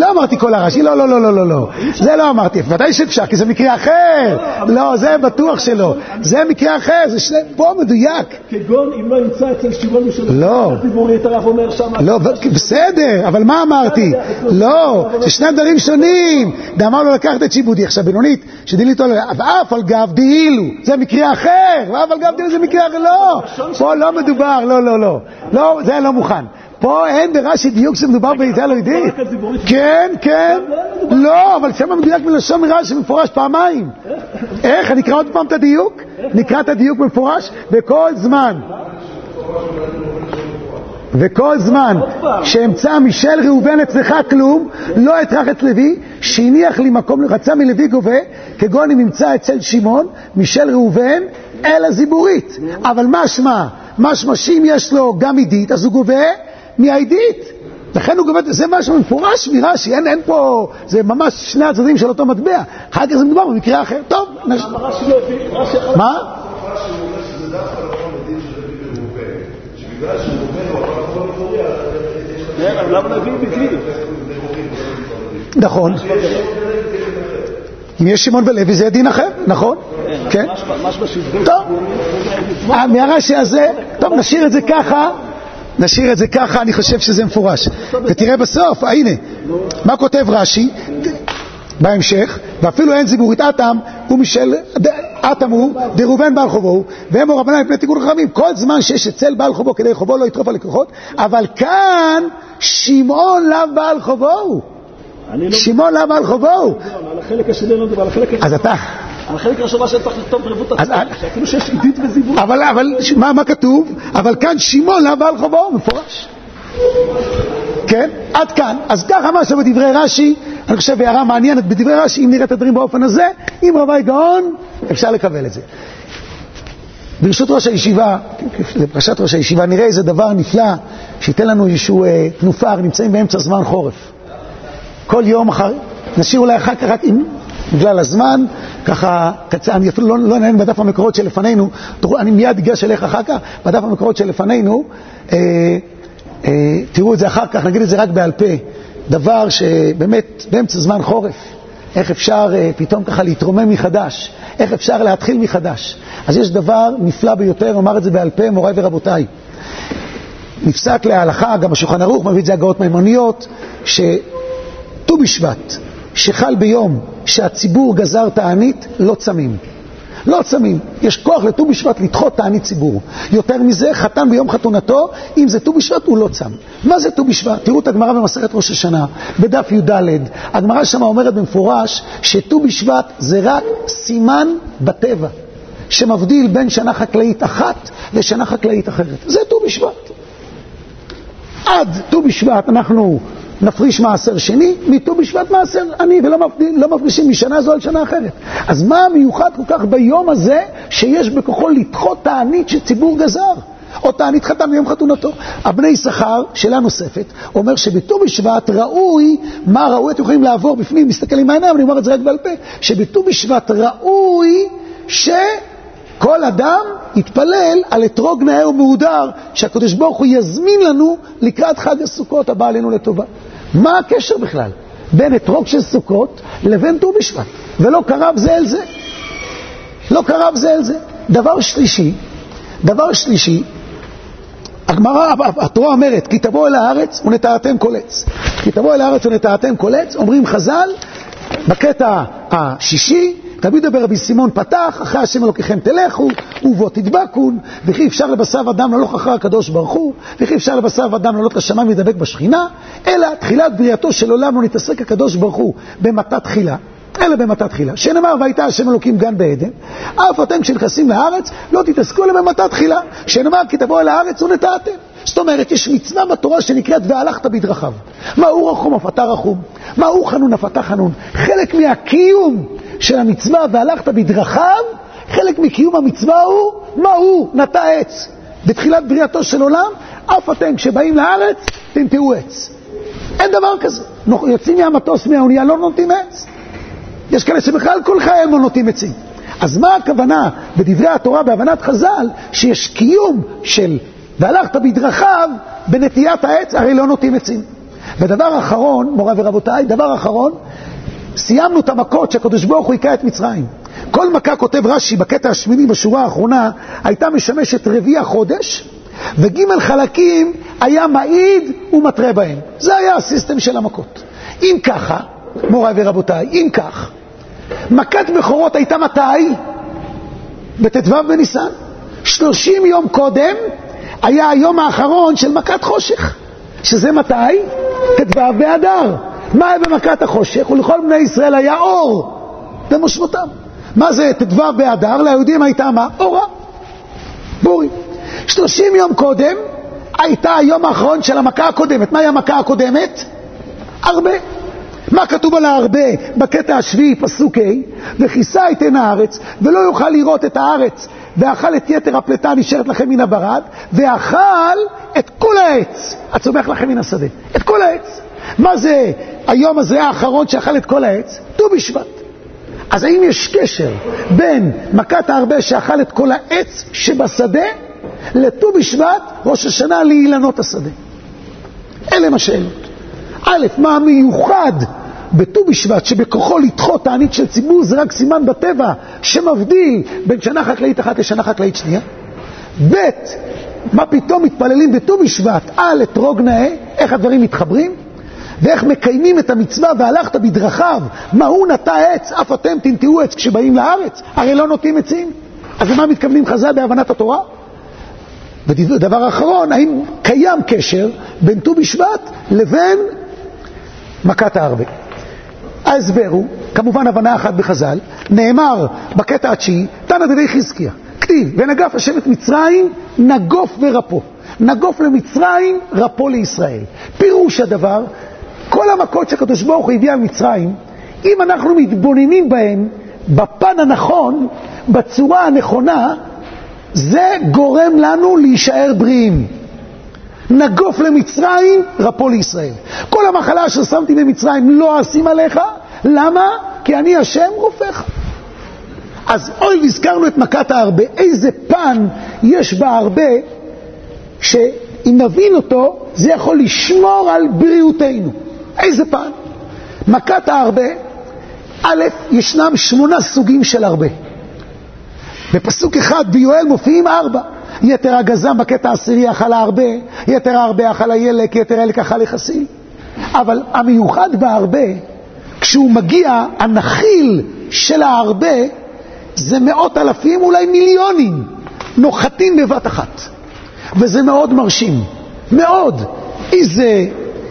B: לא. זה לא אמרתי, ודאי שאפשר, כי זה מקרה אחר. לא, זה בטוח שלא. זה מקרה אחר, זה פה מדויק.
C: כגון אם לא ימצא אצל שמעון משל...
B: לא.
C: זיבורית הרב אומר שם...
B: לא, בסדר, אבל מה אמרתי? לא, זה שני דברים שונים. דאמר לו לקחת את שיבודי. עכשיו בינונית, שדילי איתו... ואף על גב דאילו, זה מקרה אחר, ואף על גב דאילו זה מקרה אחר, לא, פה לא מדובר, לא, זה לא מוכן. פה אין ברש"י דיוק שמדובר בידיעה לא עידית. כן, לא, אבל שם מדויק מלשון מרש"י מפורש פעמיים. איך? אני אקרא עוד פעם את הדיוק? נקרא את הדיוק מפורש וכל זמן שאמצא משל ראובן אצלך כלום, לא אטרח את לוי, שהניח לי מקום, רצה מלוי גובה, כגון אם ימצא אצל שמעון, משל ראובן, אלא זיבורית. אבל משמע שאם יש לו גם עידית, אז הוא גובה מהעידית. לכן הוא גובה, זה משהו מפורש מרש"י, אין פה, זה ממש שני הצדדים של אותו מטבע. אחר כך זה מדובר במקרה אחר. טוב, מה? נכון. אם יש שמעון ולוי זה דין אחר, נכון? כן. טוב, מהרש"י הזה, טוב, נשאיר את זה ככה, אני חושב שזה מפורש. ותראה בסוף, הנה, מה כותב רש"י בהמשך, ואפילו אין זיבורית אתם הוא דראובן בעל חובו, והם הוא רבנן מפני תיקון חכמים. כל זמן שיש אצל בעל חובו כדי חובו לא יטרוף על לקוחות, אבל כאן שמעון לאו בעל חובו. שמעון לאו בעל חובו.
C: על החלק השני לא מדבר, על החלק השני.
B: אז אתה...
C: על החלק השני שצריך לכתוב ברבות עצמם, שאפילו שיש עידית וזיבורית.
B: אבל מה כתוב? אבל כאן שמעון לאו בעל חובו, מפורש. כן? עד כאן. אז ככה משהו בדברי רש"י, אני חושב הערה מעניינת בדברי רש"י, אם נראה את הדברים באופן הזה, עם רבי גאון, אפשר לקבל את זה. ברשות ראש הישיבה, לפרשת ראש הישיבה, נראה איזה דבר נפלא, שייתן לנו איזשהו תנופה, נמצאים באמצע זמן חורף. כל יום אחר, נשאיר אולי אחר כך, רק בגלל הזמן, ככה, אני אפילו לא נהן בדף המקורות שלפנינו, אני מיד אגש אליך אחר כך, בדף המקורות שלפנינו, תראו את זה אחר כך, נגיד את זה רק בעל פה, דבר שבאמת באמצע זמן חורף, איך אפשר פתאום ככה להתרומם מחדש, איך אפשר להתחיל מחדש. אז יש דבר נפלא ביותר, אומר את זה בעל פה, מוריי ורבותיי. נפסק להלכה, גם השולחן ערוך מביא את זה הגאות מימוניות, שט"ו בשבט, שחל ביום שהציבור גזר תענית, לא צמים. לא צמים. יש כוח לט"ו בשבט לדחות תענית ציבור. יותר מזה, חתן ביום חתונתו, אם זה ט"ו בשבט הוא לא צם. מה זה ט"ו בשבט? תראו את הגמרא במסכת ראש השנה, בדף י"ד. הגמרא שם אומרת במפורש שט"ו בשבט זה רק סימן בטבע, שמבדיל בין שנה חקלאית אחת לשנה חקלאית אחרת. זה ט"ו בשבט. עד ט"ו בשבט אנחנו נפריש מעשר שני, מט"ו בשבט מעשר עני, ולא מפרישים משנה זו על שנה אחרת. אז מה המיוחד כל כך ביום הזה, שיש בכוחו לדחות תענית שציבור גזר, או תענית חתן ביום חתונתו? הבני יששכר, שאלה נוספת, אומר שבט"ו בשבט ראוי, מה ראוי? אתם יכולים לעבור בפנים, מסתכל עם העיניים, אני אומר את זה רק בעל פה, שבט"ו בשבט ראוי כל אדם יתפלל על אתרוג נאה ומהודר שהקדוש ברוך הוא יזמין לנו לקראת חג הסוכות הבא עלינו לטובה. מה הקשר בכלל בין אתרוג של סוכות לבין ט"ו בשבט? ולא קרב זה אל זה. לא קרב זה אל זה. דבר שלישי, הגמרא, התורה אומרת, כי תבוא אל הארץ ונטעתם כל עץ. כי תבוא אל הארץ ונטעתם כל עץ, אומרים חז"ל, בקטע השישי, תמיד דבר רבי סימון פתח, אחרי השם אלוקיכם תלכו, ובו תדבקון, וכי אפשר לבשר אדם ללוך אחר הקדוש ברוך הוא, וכי אפשר לבשר אדם לעלות לשמיים ולדבק בשכינה, אלא תחילת בריאתו של עולם לא נתעסק הקדוש ברוך הוא במתת תחילה, אלא במתת תחילה. שנאמר, והייתה השם אלוקים גן בעדן, אף אתם כשנכנסים לארץ לא תתעסקו אלא במתת תחילה. שנאמר, כי תבוא אל הארץ ונטעתם. זאת אומרת, יש מצווה בתורה שנקראת והלכת בדרכיו. מהו רחום אף אתה רחום, מהו חנון אף אתה חנון. חלק מהקיום של המצווה והלכת בדרכיו, חלק מקיום המצווה הוא, מהו נטע עץ. בתחילת בריאתו של עולם, אף אתם כשבאים לארץ תנטעו עץ. אין דבר כזה. יוצאים מהמטוס מהאונייה לא נוטעים עץ. יש כאלה שבכלל כל חייהם לא נוטעים עצים. אז מה הכוונה בדברי התורה, בהבנת חז"ל, שיש קיום של והלכת בדרכיו בנטיית העץ? הרי לא נוטעים עצים. ודבר אחרון, מורה ורבותיי, דבר אחרון, סיימנו את המכות שהקדוש ברוך הוא היכה את מצרים. כל מכה, כותב רש"י בקטע השמיני בשורה האחרונה, הייתה משמשת רביע החודש, וג' חלקים היה מעיד ומטרה בהם. זה היה הסיסטם של המכות. אם ככה, מורה ורבותיי, אם כך, מכת בכורות הייתה מתי? בט"ו בניסן. 30 יום קודם היה היום האחרון של מכת חושך, שזה מתי? ט"ו באדר. מה היה במכת החושך? ולכל בני ישראל היה אור במושבותם. מה זה ט"ו באדר? ליהודים הייתה מה? אורה, בורי. 30 יום קודם הייתה היום האחרון של המכה הקודמת. מהי המכה הקודמת? הרבה. מה כתוב על הרבה בקטע השביעי פסוק ה'? וכיסה את עין הארץ ולא יוכל לראות את הארץ, ואכל את יתר הפלטה נשארת לכם מן הברד, ואכל את כל העץ הצומח לכם מן השדה. את כל העץ. מה זה היום הזה האחרון שאכל את כל העץ? ט"ו בשבט. אז האם יש קשר בין מכת הרבה שאכל את כל העץ שבשדה לט"ו בשבט ראש השנה לאילנות השדה? אלה הם השאלות. א', מה המיוחד בט"ו בשבט שבכוחו לדחות תענית של ציבור? זה רק סימן בטבע שמבדיל בין שנה חקלאית אחת לשנה חקלאית שנייה. ב', מה פתאום מתפללים בט"ו בשבט על אתרוג נאה? איך הדברים מתחברים? ואיך מקיימים את המצווה והלכת בדרכיו? מהו נטע עץ? אף אתם תנטעו עץ כשבאים לארץ? הרי לא נוטעים עצים. אז למה מתכוונים חז"ל בהבנת התורה? ודבר אחרון, האם קיים קשר בין ט"ו בשבט לבין מכת הרבה? ההסבר הוא, כמובן הבנה אחת בחז"ל, נאמר בקטע התשיעי, תנא דבי חזקיה, כתיב, ונגף השם את מצרים, נגוף ורפו. נגוף למצרים, רפו לישראל. פירוש הדבר, כל המכות שהקדוש ברוך הוא הביא על מצרים, אם אנחנו מתבוננים בהם, בפן הנכון, בצורה הנכונה, זה גורם לנו להישאר בריאים. נגוף למצרים, רפו לישראל. כל המחלה ששמתי במצרים לא אשים עליך. למה? כי אני השם רופאך. אז אוי, הזכרנו את מכת הרבה. איזה פן יש בה הרבה, שאם נבין אותו, זה יכול לשמור על בריאותנו. איזה פן? מכת הרבה, א', ישנם 8 סוגים של הרבה. בפסוק אחד ביואל מופיעים 4. יתר הגזם בקטע העשירי אכל הרבה, יתר הרבה אכל הילק, יתר הילק אכל יחסיל. אבל המיוחד בהרבה, כשהוא מגיע, הנחיל של ההרבה, זה 100,000 אולי מיליונים, נוחתים בבת אחת. וזה מאוד מרשים. מאוד. איזה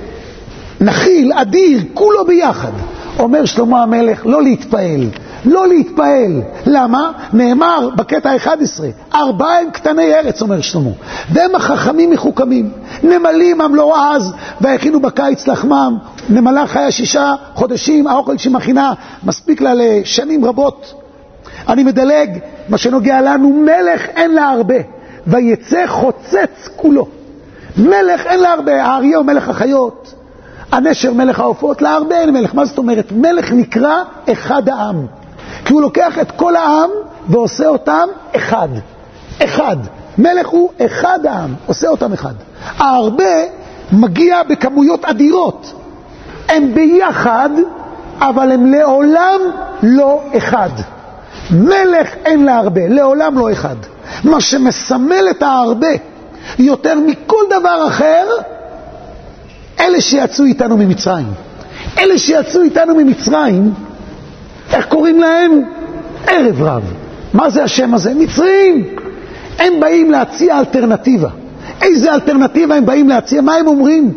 B: נחיל אדיר, כולו ביחד. אומר שלמה המלך, לא להתפעל. לא להתפעל. למה? נאמר בקטע 11, 4 הם קטני ארץ, אומר שלמה, והם החכמים מחוכמים. נמלים הם לא אז, והכינו בקיץ לחמם. נמלה חיה 6 חודשים, האוכל שמכינה מספיק לה לשנים רבות. אני מדלג, מה שנוגע לנו, מלך אין לה הרבה, ויצא חוצץ כולו. מלך אין לה הרבה. האריה הוא מלך החיות, הנשר מלך העופות, לה הרבה אין מלך. מה זאת אומרת? מלך נקרא אחד העם, כי הוא לוקח את כל העם ועושה אותם אחד. אחד. מלך הוא אחד העם, עושה אותם אחד. הרבה מגיע בכמויות אדירות. הם ביחד, אבל הם לעולם לא אחד. מלך אין לה הרבה, לעולם לא אחד. מה שמסמל את ההרבה יותר מכל דבר אחר, אלה שיצאו איתנו ממצרים. אלה שיצאו איתנו ממצרים, איך קוראים להם? ערב רב. מה זה השם הזה? מצרים. הם באים להציע אלטרנטיבה. איזה אלטרנטיבה הם באים להציע? מה הם אומרים?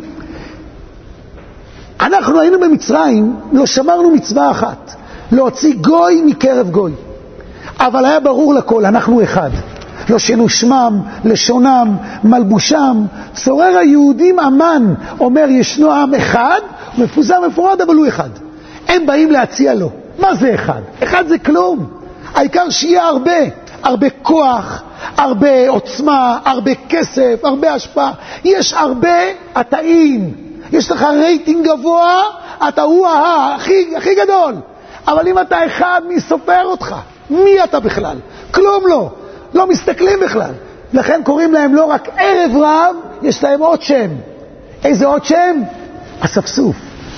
B: אנחנו היינו במצרים, לא שמרנו מצווה אחת, להוציא גוי מקרב גוי. אבל היה ברור לכל, אנחנו אחד. לא שינו שמם, לשונם, מלבושם. צורר היהודים אמן, אומר ישנו עם אחד, מפוזר מפורד, אבל הוא אחד. הם באים להציע לו. מה זה אחד? אחד זה כלום. העיקר שיהיה הרבה. הרבה כוח, הרבה עוצמה, הרבה כסף, הרבה השפעה. יש הרבה התאים. יש לך רייטינג גבוה, אתה הוא הכי גדול. אבל אם אתה אחד, מי סופר אותך? מי אתה בכלל? כלום לא. לא מסתכלים בכלל. לכן קוראים להם לא רק ערב רב, יש להם עוד שם. איזה עוד שם? אספסוף.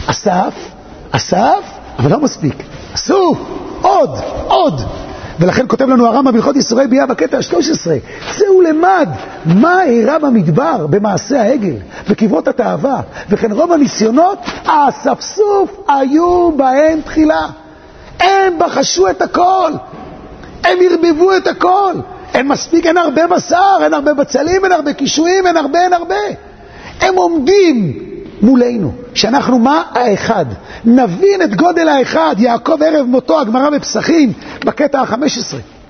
B: אסף, אבל לא מספיק. אסוף, עוד. ולכן כותב לנו הרמב"ם בהלכות ישראל ביאה בקטע 13, צאו למד מה אירע במדבר במעשה העגל בקברות התאווה, וכן רוב הניסיונות האספסוף היו בהם תחילה. הם בחשו את הכל, הם הרבבו את הכל. אין מספיק, אין הרבה בשר, אין הרבה בצלים, אין הרבה קישואים, אין הרבה. הם עומדים מולנו, שאנחנו מה? האחד. נבין את גודל האחד. יעקב ערב מותו, הגמרא בפסחים, בקטע ה-15.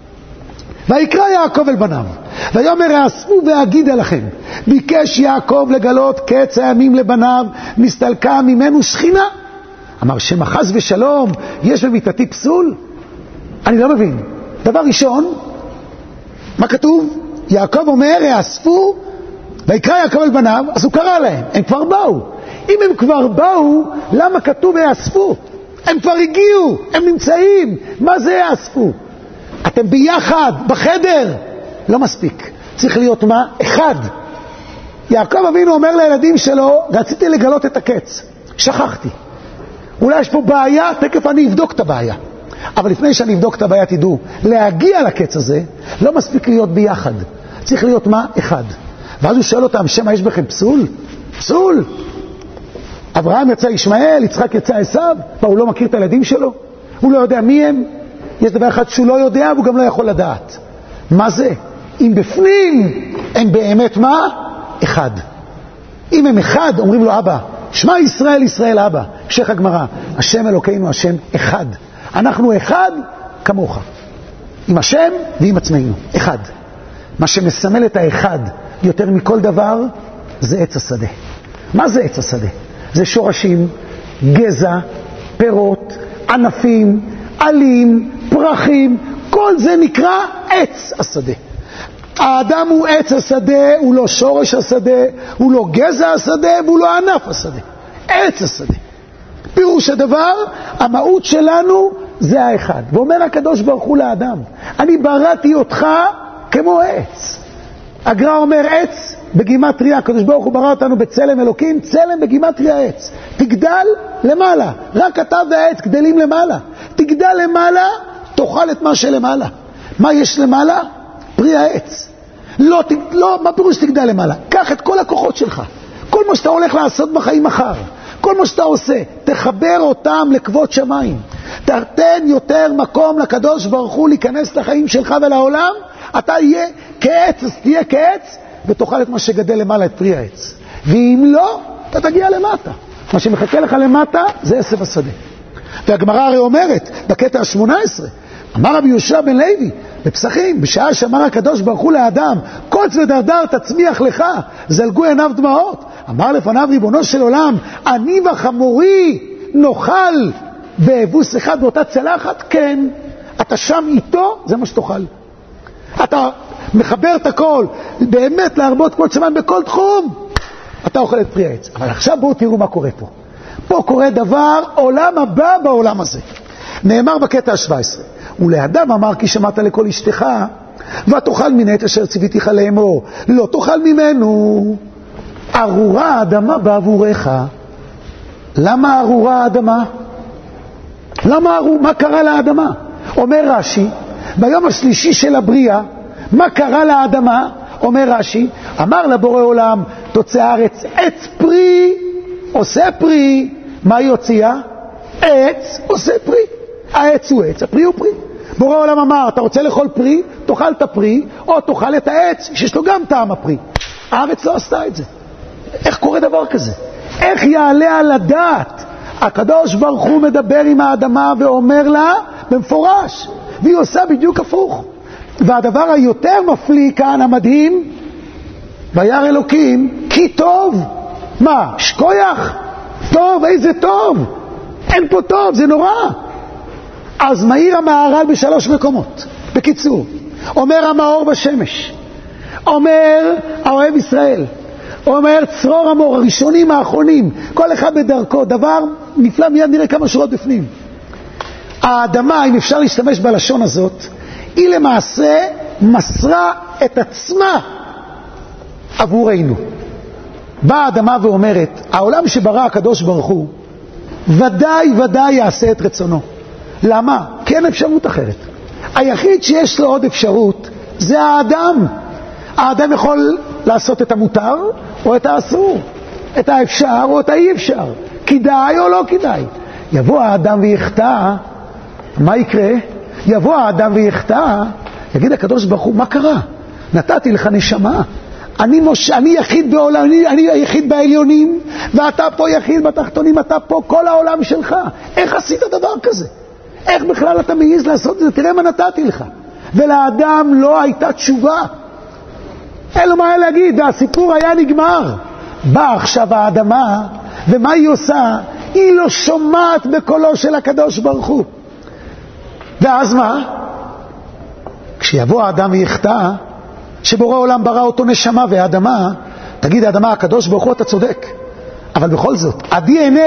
B: ויקרא יעקב אל בניו, ויאמר האספו ואגידה לכם. ביקש יעקב לגלות קץ הימים לבניו, נסתלקה ממנו שכינה. אמר שמחז ושלום, יש במיתתי פסול? אני לא מבין. דבר ראשון, מה כתוב? יעקב אומר, האספו, ויקרא יעקב אל בניו, אז הוא קרא להם, הם כבר באו. אם הם כבר באו, למה כתוב האספו? הם כבר הגיעו, הם נמצאים. מה זה האספו? אתם ביחד, בחדר. לא מספיק. צריך להיות מה? אחד. יעקב אבינו אומר לילדים שלו, רציתי לגלות את הקץ. שכחתי. אולי יש פה בעיה, תכף אני אבדוק את הבעיה. אבל לפני שאני אבדוק את הבעיה, תדעו, להגיע לקץ הזה, לא מספיק להיות ביחד. צריך להיות מה? אחד. ואז הוא שואל אותם, שמה יש בכם פסול? פסול. אברהם יצא ישמעאל, יצחק יצא עשיו, והוא לא מכיר את הילדים שלו? הוא לא יודע מי הם? יש דבר אחד שהוא לא יודע, והוא גם לא יכול לדעת. מה זה? אם בפנים הם באמת מה? אחד. אם הם אחד, אומרים לו אבא, שמע ישראל, ישראל אבא. המשך הגמרא, השם אלוקינו, השם אחד. אנחנו אחד כמוך. עם השם ועם עצמנו. אחד. מה שמסמל את האחד יותר מכל דבר, זה עץ השדה. מה זה עץ השדה? זה שורשים, גזע, פירות, ענפים, עלים, פרחים, כל זה נקרא עץ השדה. האדם הוא עץ השדה, הוא לא שורש השדה, הוא לא גזע השדה, והוא לא ענף השדה. עץ השדה. פירוש הדבר, המהות שלנו זה האחד. ואומר הקדוש ברוך הוא לאדם, אני בראתי אותך כמו עץ. הגר"א אומר עץ בגימטריה, הקדוש ברוך הוא ברא אותנו בצלם אלוקים, צלם בגימטריה עץ. תגדל למעלה, רק אתה והעץ גדלים למעלה. תגדל למעלה, תאכל את מה שלמעלה. מה יש למעלה? פרי העץ. לא, מה פירוש תגדל למעלה? קח את כל הכוחות שלך. כל מה שאתה הולך לעשות בחיים מחר, כל מה שאתה עושה, תחבר אותם לכבוד שמיים. תתן יותר מקום לקדוש ברוך הוא להיכנס לחיים שלך ולעולם. אתה יהיה כעץ, אז תהיה כעץ, ותאכל את מה שגדל למעלה, את פרי העץ. ואם לא, אתה תגיע למטה. מה שמחכה לך למטה זה עשב השדה. והגמרא הרי אומרת, בקטע ה-18, אמר רבי יהושע בן לוי, בפסחים, בשעה שאמר הקדוש ברוך הוא לאדם, קוץ ודרדר תצמיח לך, זלגו עיניו דמעות. אמר לפניו ריבונו של עולם, אני וחמורי נאכל באבוס אחד באותה צלחת? כן. אתה שם איתו, זה מה שתאכל. אתה מחבר את הכל, באמת להרבות כבוד שמיים בכל תחום, אתה אוכל את פרי העץ. אבל עכשיו בואו תראו מה קורה פה. פה קורה דבר עולם הבא בעולם הזה. נאמר בקטע ה-17, ולאדם אמר כי שמעת לכל אשתך, ותאכל מן העץ אשר ציוויתיך לאמור, לא תאכל ממנו. ארורה האדמה בעבורך. למה ארורה האדמה? מה קרה לאדמה? אומר רש"י, ביום השלישי של הבריאה, מה קרה לאדמה? אומר רש"י, אמר לבורא עולם, תוצא הארץ עץ פרי, עושה פרי. מה היא הוציאה? עץ עושה פרי. העץ הוא עץ, הפרי הוא פרי. בורא עולם אמר, אתה רוצה לאכול פרי? תאכל את הפרי, או תאכל את העץ, שיש לו גם טעם הפרי. הארץ לא עשתה את זה. איך קורה דבר כזה? איך יעלה על הדעת? הקדוש ברוך הוא מדבר עם האדמה ואומר לה במפורש, והיא עושה בדיוק הפוך. והדבר היותר מפליא כאן, המדהים, וירא אלוקים כי טוב. מה? שכוייח? טוב, איזה טוב? אין פה טוב, זה נורא. אז מאיר המהר"ל בשלוש מקומות. בקיצור, אומר המאור בשמש, אומר האוהב ישראל, אומר צרור המור, הראשונים האחרונים, כל אחד בדרכו, דבר נפלא. מיד נראה כמה שורות בפנים. האדמה, אם אפשר להשתמש בלשון הזאת, היא למעשה מסרה את עצמה עבורנו. באה האדמה ואומרת, העולם שברא הקדוש ברוך הוא ודאי יעשה את רצונו. למה? כי אין אפשרות אחרת. היחיד שיש לו עוד אפשרות זה האדם. האדם יכול לעשות את המותר או את האסור, את האפשר או את האי אפשר, כדאי או לא כדאי. יבוא האדם ויחטא, מה יקרה? יבוא האדם ויחטא, יגיד הקדוש ברוך הוא, מה קרה? נתתי לך נשמה, אני יחיד בעולם, אני היחיד בעליונים, ואתה פה יחיד בתחתונים, אתה פה כל העולם שלך. איך עשית דבר כזה? איך בכלל אתה מעיז לעשות את זה? תראה מה נתתי לך. ולאדם לא הייתה תשובה. אין לו מה להגיד, והסיפור היה נגמר. באה עכשיו האדמה, ומה היא עושה? היא לא שומעת בקולו של הקדוש ברוך הוא. ואז מה? כשיבוא האדם ויחטא, שבורא עולם ברא אותו נשמה ואדמה, תגיד האדמה, הקדוש ברוך הוא, אתה צודק. אבל בכל זאת, ה-DNA,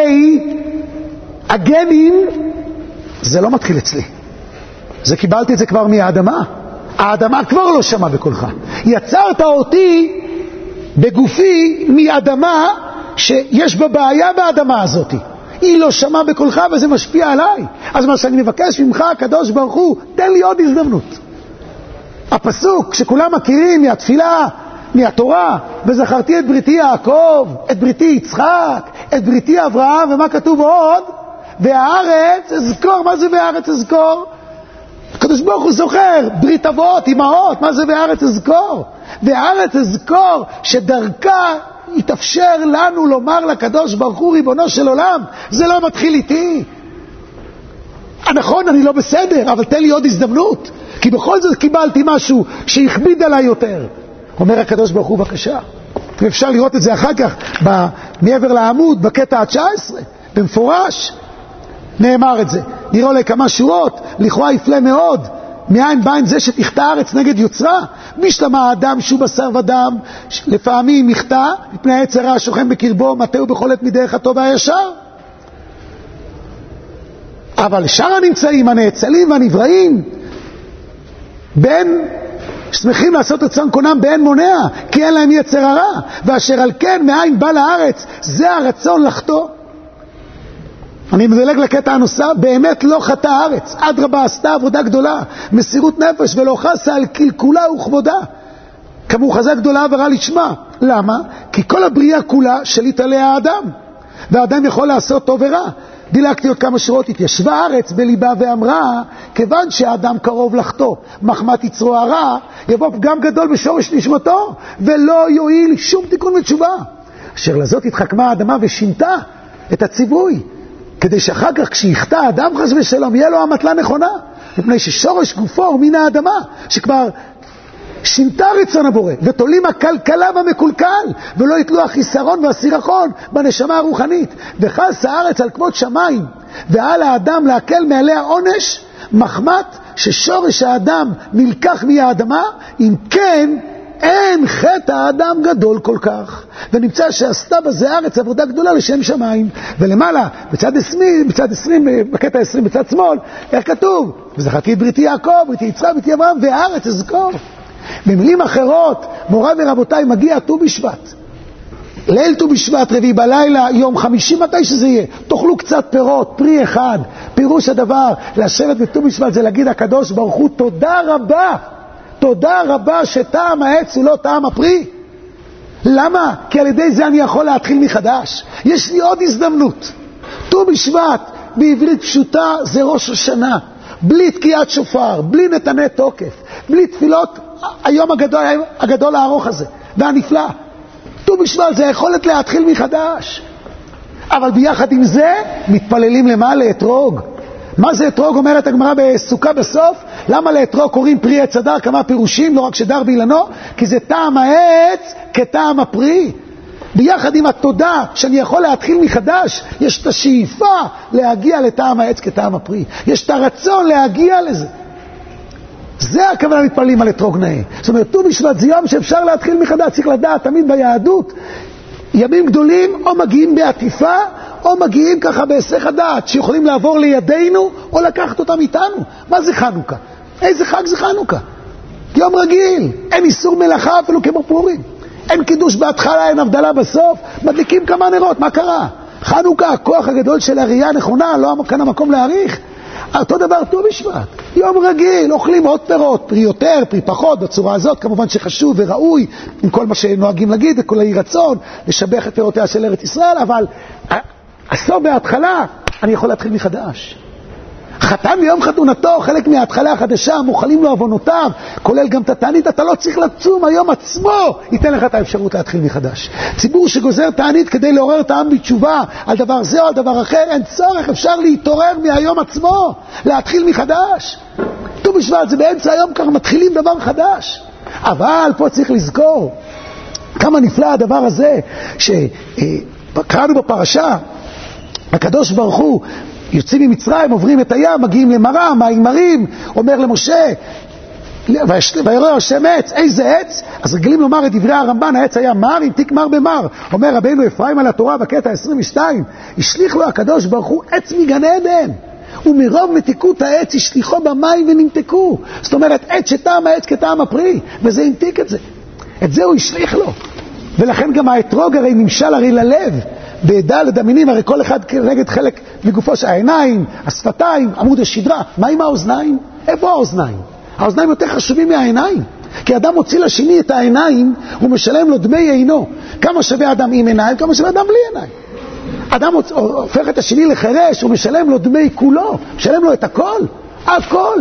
B: הגנים, זה לא מתחיל אצלי. זה קיבלתי את זה כבר מהאדמה. האדמה כבר לא שמע בקולך. יצרת אותי בגופי מאדמה שיש בה בעיה באדמה הזאת. היא לא שמע בקולך וזה משפיע עליי. אז מה שאני מבקש ממך, הקדוש ברוך הוא, תן לי עוד הזדמנות. הפסוק שכולם מכירים מהתפילה, מהתורה, וזכרתי את בריתי יעקב, את בריתי יצחק, את בריתי אברהם, ומה כתוב עוד? והארץ אזכור. מה זה והארץ אזכור? הקדוש ברוך הוא זוכר ברית אבות, אמהות. מה זה והארץ אזכור? והארץ אזכור שדרכה יתאפשר לנו לומר לקדוש ברוך הוא, ריבונו של עולם, זה לא מתחיל איתי. נכון, אני לא בסדר, אבל תן לי עוד הזדמנות, כי בכל זאת קיבלתי משהו שהכביד עליי יותר. אומר הקדוש ברוך הוא, בבקשה. ואפשר לראות את זה אחר כך מעבר לעמוד, בקטע ה-19, במפורש נאמר את זה. נראה לי כמה שורות, לכאורה יפלא מאוד. מאין בא עם זה שתחטא הארץ נגד יוצרה? משלמה האדם שהוא בשר ודם, לפעמים יחטא מפני היצר הרע השוכן בקרבו, מטה ובכל עת מדרך הטוב והישר. אבל שאר הנמצאים, הנאצלים והנבראים, בין שמחים לעשות את רצון קונם באין מונע, כי אין להם יצר הרע, ואשר על כן מאין בא לארץ, זה הרצון לחטוא. אני מדלג לקטע הנוסף, באמת לא חטא הארץ, אדרבה עשתה עבודה גדולה, מסירות נפש ולא חסה על קלקולה וכבודה, כמו חזה גדולה ורע לשמה. למה? כי כל הבריאה כולה שליט עליה האדם, והאדם יכול לעשות טוב ורע. דילגתי עוד כמה שורות, התיישבה הארץ בליבה ואמרה, כיוון שהאדם קרוב לחטוא, מחמת יצרו הרע, יבוא פגם גדול בשורש נשמתו, ולא יועיל שום תיקון ותשובה. אשר לזאת התחכמה האדמה ושינתה את הציווי, כדי שאחר כך כשיחטא האדם חס ושלום, יהיה לו המטלה נכונה, מפני ששורש גופו הוא מן האדמה, שכבר שינתה רצון הבורא, ותולים הכלכלה במקולקל, ולא יתלו החיסרון והסירחון בנשמה הרוחנית. וחס הארץ על כמות שמיים, ועל האדם להקל מעליה עונש, מחמת ששורש האדם נלקח מהאדמה, אם כן אין חטא האדם גדול כל כך, ונמצא שעשתה בזה הארץ עבודה גדולה לשם שמיים. ולמעלה, בצד 20, בקטע 20 בצד שמאל, איך כתוב? וזכרתי את בריתי יעקב, בריתי יצחק, בריתי אברהם, והארץ אזכור. במילים אחרות, מוריי ורבותיי, מגיע ט"ו בשבט. ליל ט"ו בשבט, רביעי בלילה, יום חמישי, מתי שזה יהיה, תאכלו קצת פירות, פרי אחד. פירוש הדבר, לשבת בט"ו בשבט זה להגיד הקדוש ברוך הוא, תודה רבה, תודה רבה שטעם העץ הוא לא טעם הפרי. למה? כי על ידי זה אני יכול להתחיל מחדש. יש לי עוד הזדמנות. ט"ו בשבט בעברית פשוטה זה ראש השנה, בלי תקיעת שופר, בלי נתני תוקף, בלי תפילות היום הגדול הארוך הזה והנפלא. ט"ו בשבט זה יכולת להתחיל מחדש. אבל ביחד עם זה מתפללים למה? לאתרוג. מה זה אתרוג? אומרת הגמרא בסוכה בסוף. למה לאתרוג קוראים פרי עץ הדר? כמה פירושים, לא רק שדר באילנו, כי זה טעם העץ כטעם הפרי. ביחד עם התודה שאני יכול להתחיל מחדש, יש את השאיפה להגיע לטעם העץ כטעם הפרי. יש את הרצון להגיע לזה. זה הכוונה מתפללים על אתרוג נאה. זאת אומרת, ט"ו בשבט זה יום שאפשר להתחיל מחדש. צריך לדעת תמיד ביהדות, ימים גדולים או מגיעים בעטיפה, או מגיעים ככה בהיסח הדעת, שיכולים לעבור לידינו, או לקחת אותם איתנו. מה זה חנוכה? איזה חג זה חנוכה? יום רגיל, אין איסור מלאכה אפילו כמו פורים. אין קידוש בהתחלה, אין הבדלה בסוף, מדליקים כמה נרות, מה קרה? חנוכה, הכוח הגדול של הראייה נכונה, לא כאן המקום להאריך. אותו דבר ט"ו בשבט, יום רגיל, אוכלים עוד פירות, פרי יותר, פרי פחות, בצורה הזאת, כמובן שחשוב וראוי, עם כל מה שנוהגים להגיד, וכל אי רצון, לשבח את פירותיה של ארץ ישראל, אבל עשור בהתחלה, אני יכול להתחיל מחדש. חתן ביום חתונתו, חלק מההתחלה החדשה, מוכלים לו עוונותיו, כולל גם את התענית, אתה לא צריך לצום, היום עצמו ייתן לך את האפשרות להתחיל מחדש. ציבור שגוזר תענית כדי לעורר את העם בתשובה, על דבר זה או על דבר אחר, אין צורך, אפשר להתעורר מהיום עצמו, להתחיל מחדש. ט"ו בשבט זה באמצע היום כבר מתחילים דבר חדש. אבל פה צריך לזכור, כמה נפלא הדבר הזה, שקראנו בפרשה, הקדוש ברוך הוא, יוצאים ממצרים, עוברים את הים, מגיעים למראה, מים מרים, אומר למשה, וירא השם עץ, איזה עץ? אז רגילים לומר את דברי הרמב"ן, העץ היה מר, אם תיק מר במר. אומר רבינו אפרים על התורה בקטע 22, השליך לו הקדוש ברוך הוא עץ מגן עדן, ומרוב מתיקות העץ השליחו במים ונמתקו. זאת אומרת, עץ שטעם העץ כטעם הפרי, וזה המתיק את זה. את זה הוא השליך לו. ולכן גם האתרוג הרי נמשל הרי ללב. בדלת המינים, הרי כל אחד נגד חלק מגופו של העיניים, השפתיים, עמוד השדרה. מה עם האוזניים? איפה האוזניים? האוזניים יותר חשובים מהעיניים. כי אדם מוציא לשני את העיניים, הוא משלם לו דמי עינו. כמה שווה אדם עם עיניים, כמה שווה אדם בלי עיניים. אדם הופך את השני לחרש, הוא משלם לו דמי כולו, משלם לו את הכל, הכל.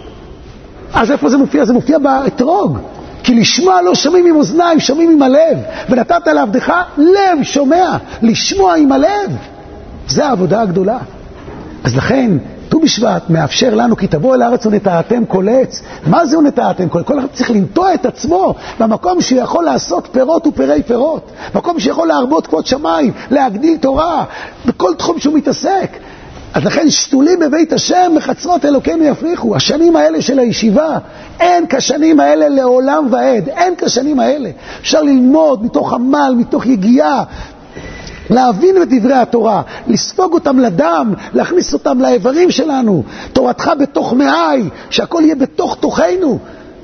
B: אז איפה זה מופיע? זה מופיע באתרוג. כי לשמוע לא שומעים עם אוזניים, שומעים עם הלב. ונתת לעבדך לב שומע, לשמוע עם הלב. זה העבודה הגדולה. אז לכן, ט"ו בשבט מאפשר לנו, כי תבוא אל הארץ ונטעתם כל עץ. מה זה ונטעתם כל עץ? כל אחד צריך לנטוע את עצמו במקום שיכול לעשות פירות ופרי פירות. מקום שיכול להרבות כבוד שמיים, להגדיל תורה, בכל תחום שהוא מתעסק. אז לכן שתולים בבית השם מחצרות אלוקינו יפריחו. השנים האלה של הישיבה, אין כשנים האלה לעולם ועד, אין כשנים האלה. אפשר ללמוד מתוך עמל, מתוך יגיעה, להבין את דברי התורה, לספוג אותם לדם, להכניס אותם לאיברים שלנו. תורתך בתוך מעי, שהכל יהיה בתוך תוכנו.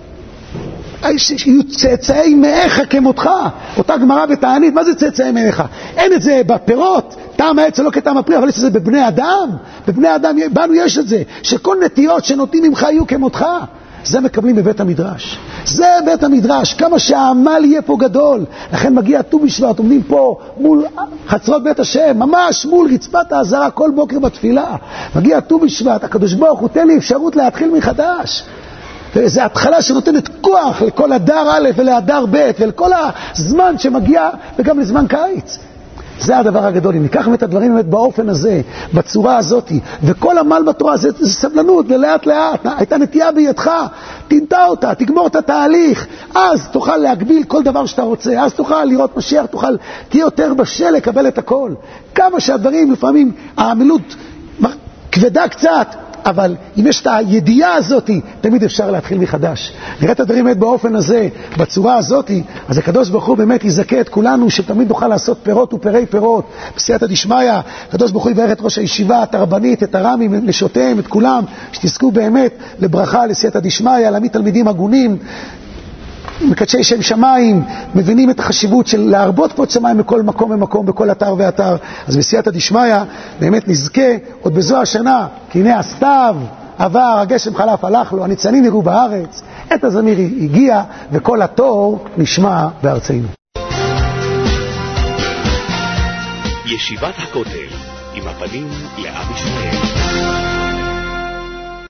B: יהיו צאצאי מאיך כמותך. אותה גמרא בתענית, מה זה צאצאי מאיך? אין את זה בפירות, טעם העץ לא כטעם הפרי, אבל יש את זה בבני אדם. בבני אדם, בנו יש את זה, שכל נטיות שנותנים ממך יהיו כמותך. זה מקבלים בבית המדרש. זה בית המדרש, כמה שהעמל יהיה פה גדול. לכן מגיע ט"ו בשבט, עומדים פה מול חצרות בית השם, ממש מול רצפת העזרה כל בוקר בתפילה. מגיע ט"ו בשבט, הקדוש ברוך הוא תן לי אפשרות להתחיל מחדש. וזו התחלה שנותנת כוח לכל הדר א' ולהדר ב' ולכל הזמן שמגיע, וגם לזמן קיץ. זה הדבר הגדול. אם ניקח את הדברים באמת באופן הזה, בצורה הזאת, וכל עמל בתורה זה סבלנות, ולאט לאט, הייתה נטייה בידך, תנטע אותה, תגמור את התהליך, אז תוכל להגביל כל דבר שאתה רוצה, אז תוכל לראות משיח, תהיה יותר בשל לקבל את הכל. כמה שהדברים, לפעמים העמלות כבדה קצת, אבל אם יש את הידיעה הזאת, תמיד אפשר להתחיל מחדש. נראה את הדברים באמת באופן הזה, בצורה הזאת, אז הקדוש ברוך הוא באמת יזכה את כולנו, שתמיד נוכל לעשות פירות ופרי פירות. בסייעתא דשמיא, הקדוש ברוך הוא יברך את ראש הישיבה, את הרבנית, את הרמים, נשותיהם, את כולם, שתזכו באמת לברכה, לסייעתא דשמיא, להעמיד תלמידים הגונים, מקדשי שם שמיים, מבינים את החשיבות של להרבות כבוד שמיים בכל מקום ומקום, בכל אתר ואתר. אז בסייעתא דשמיא באמת נזכה עוד בזו השנה, כי הנה הסתיו עבר, הגשם חלף, הלך לו, הניצנים נראו בארץ, עת הזמיר הגיע, וכל התור נשמע בארצנו.
A: ישיבת הכותל, עם הפנים לעם ישראל.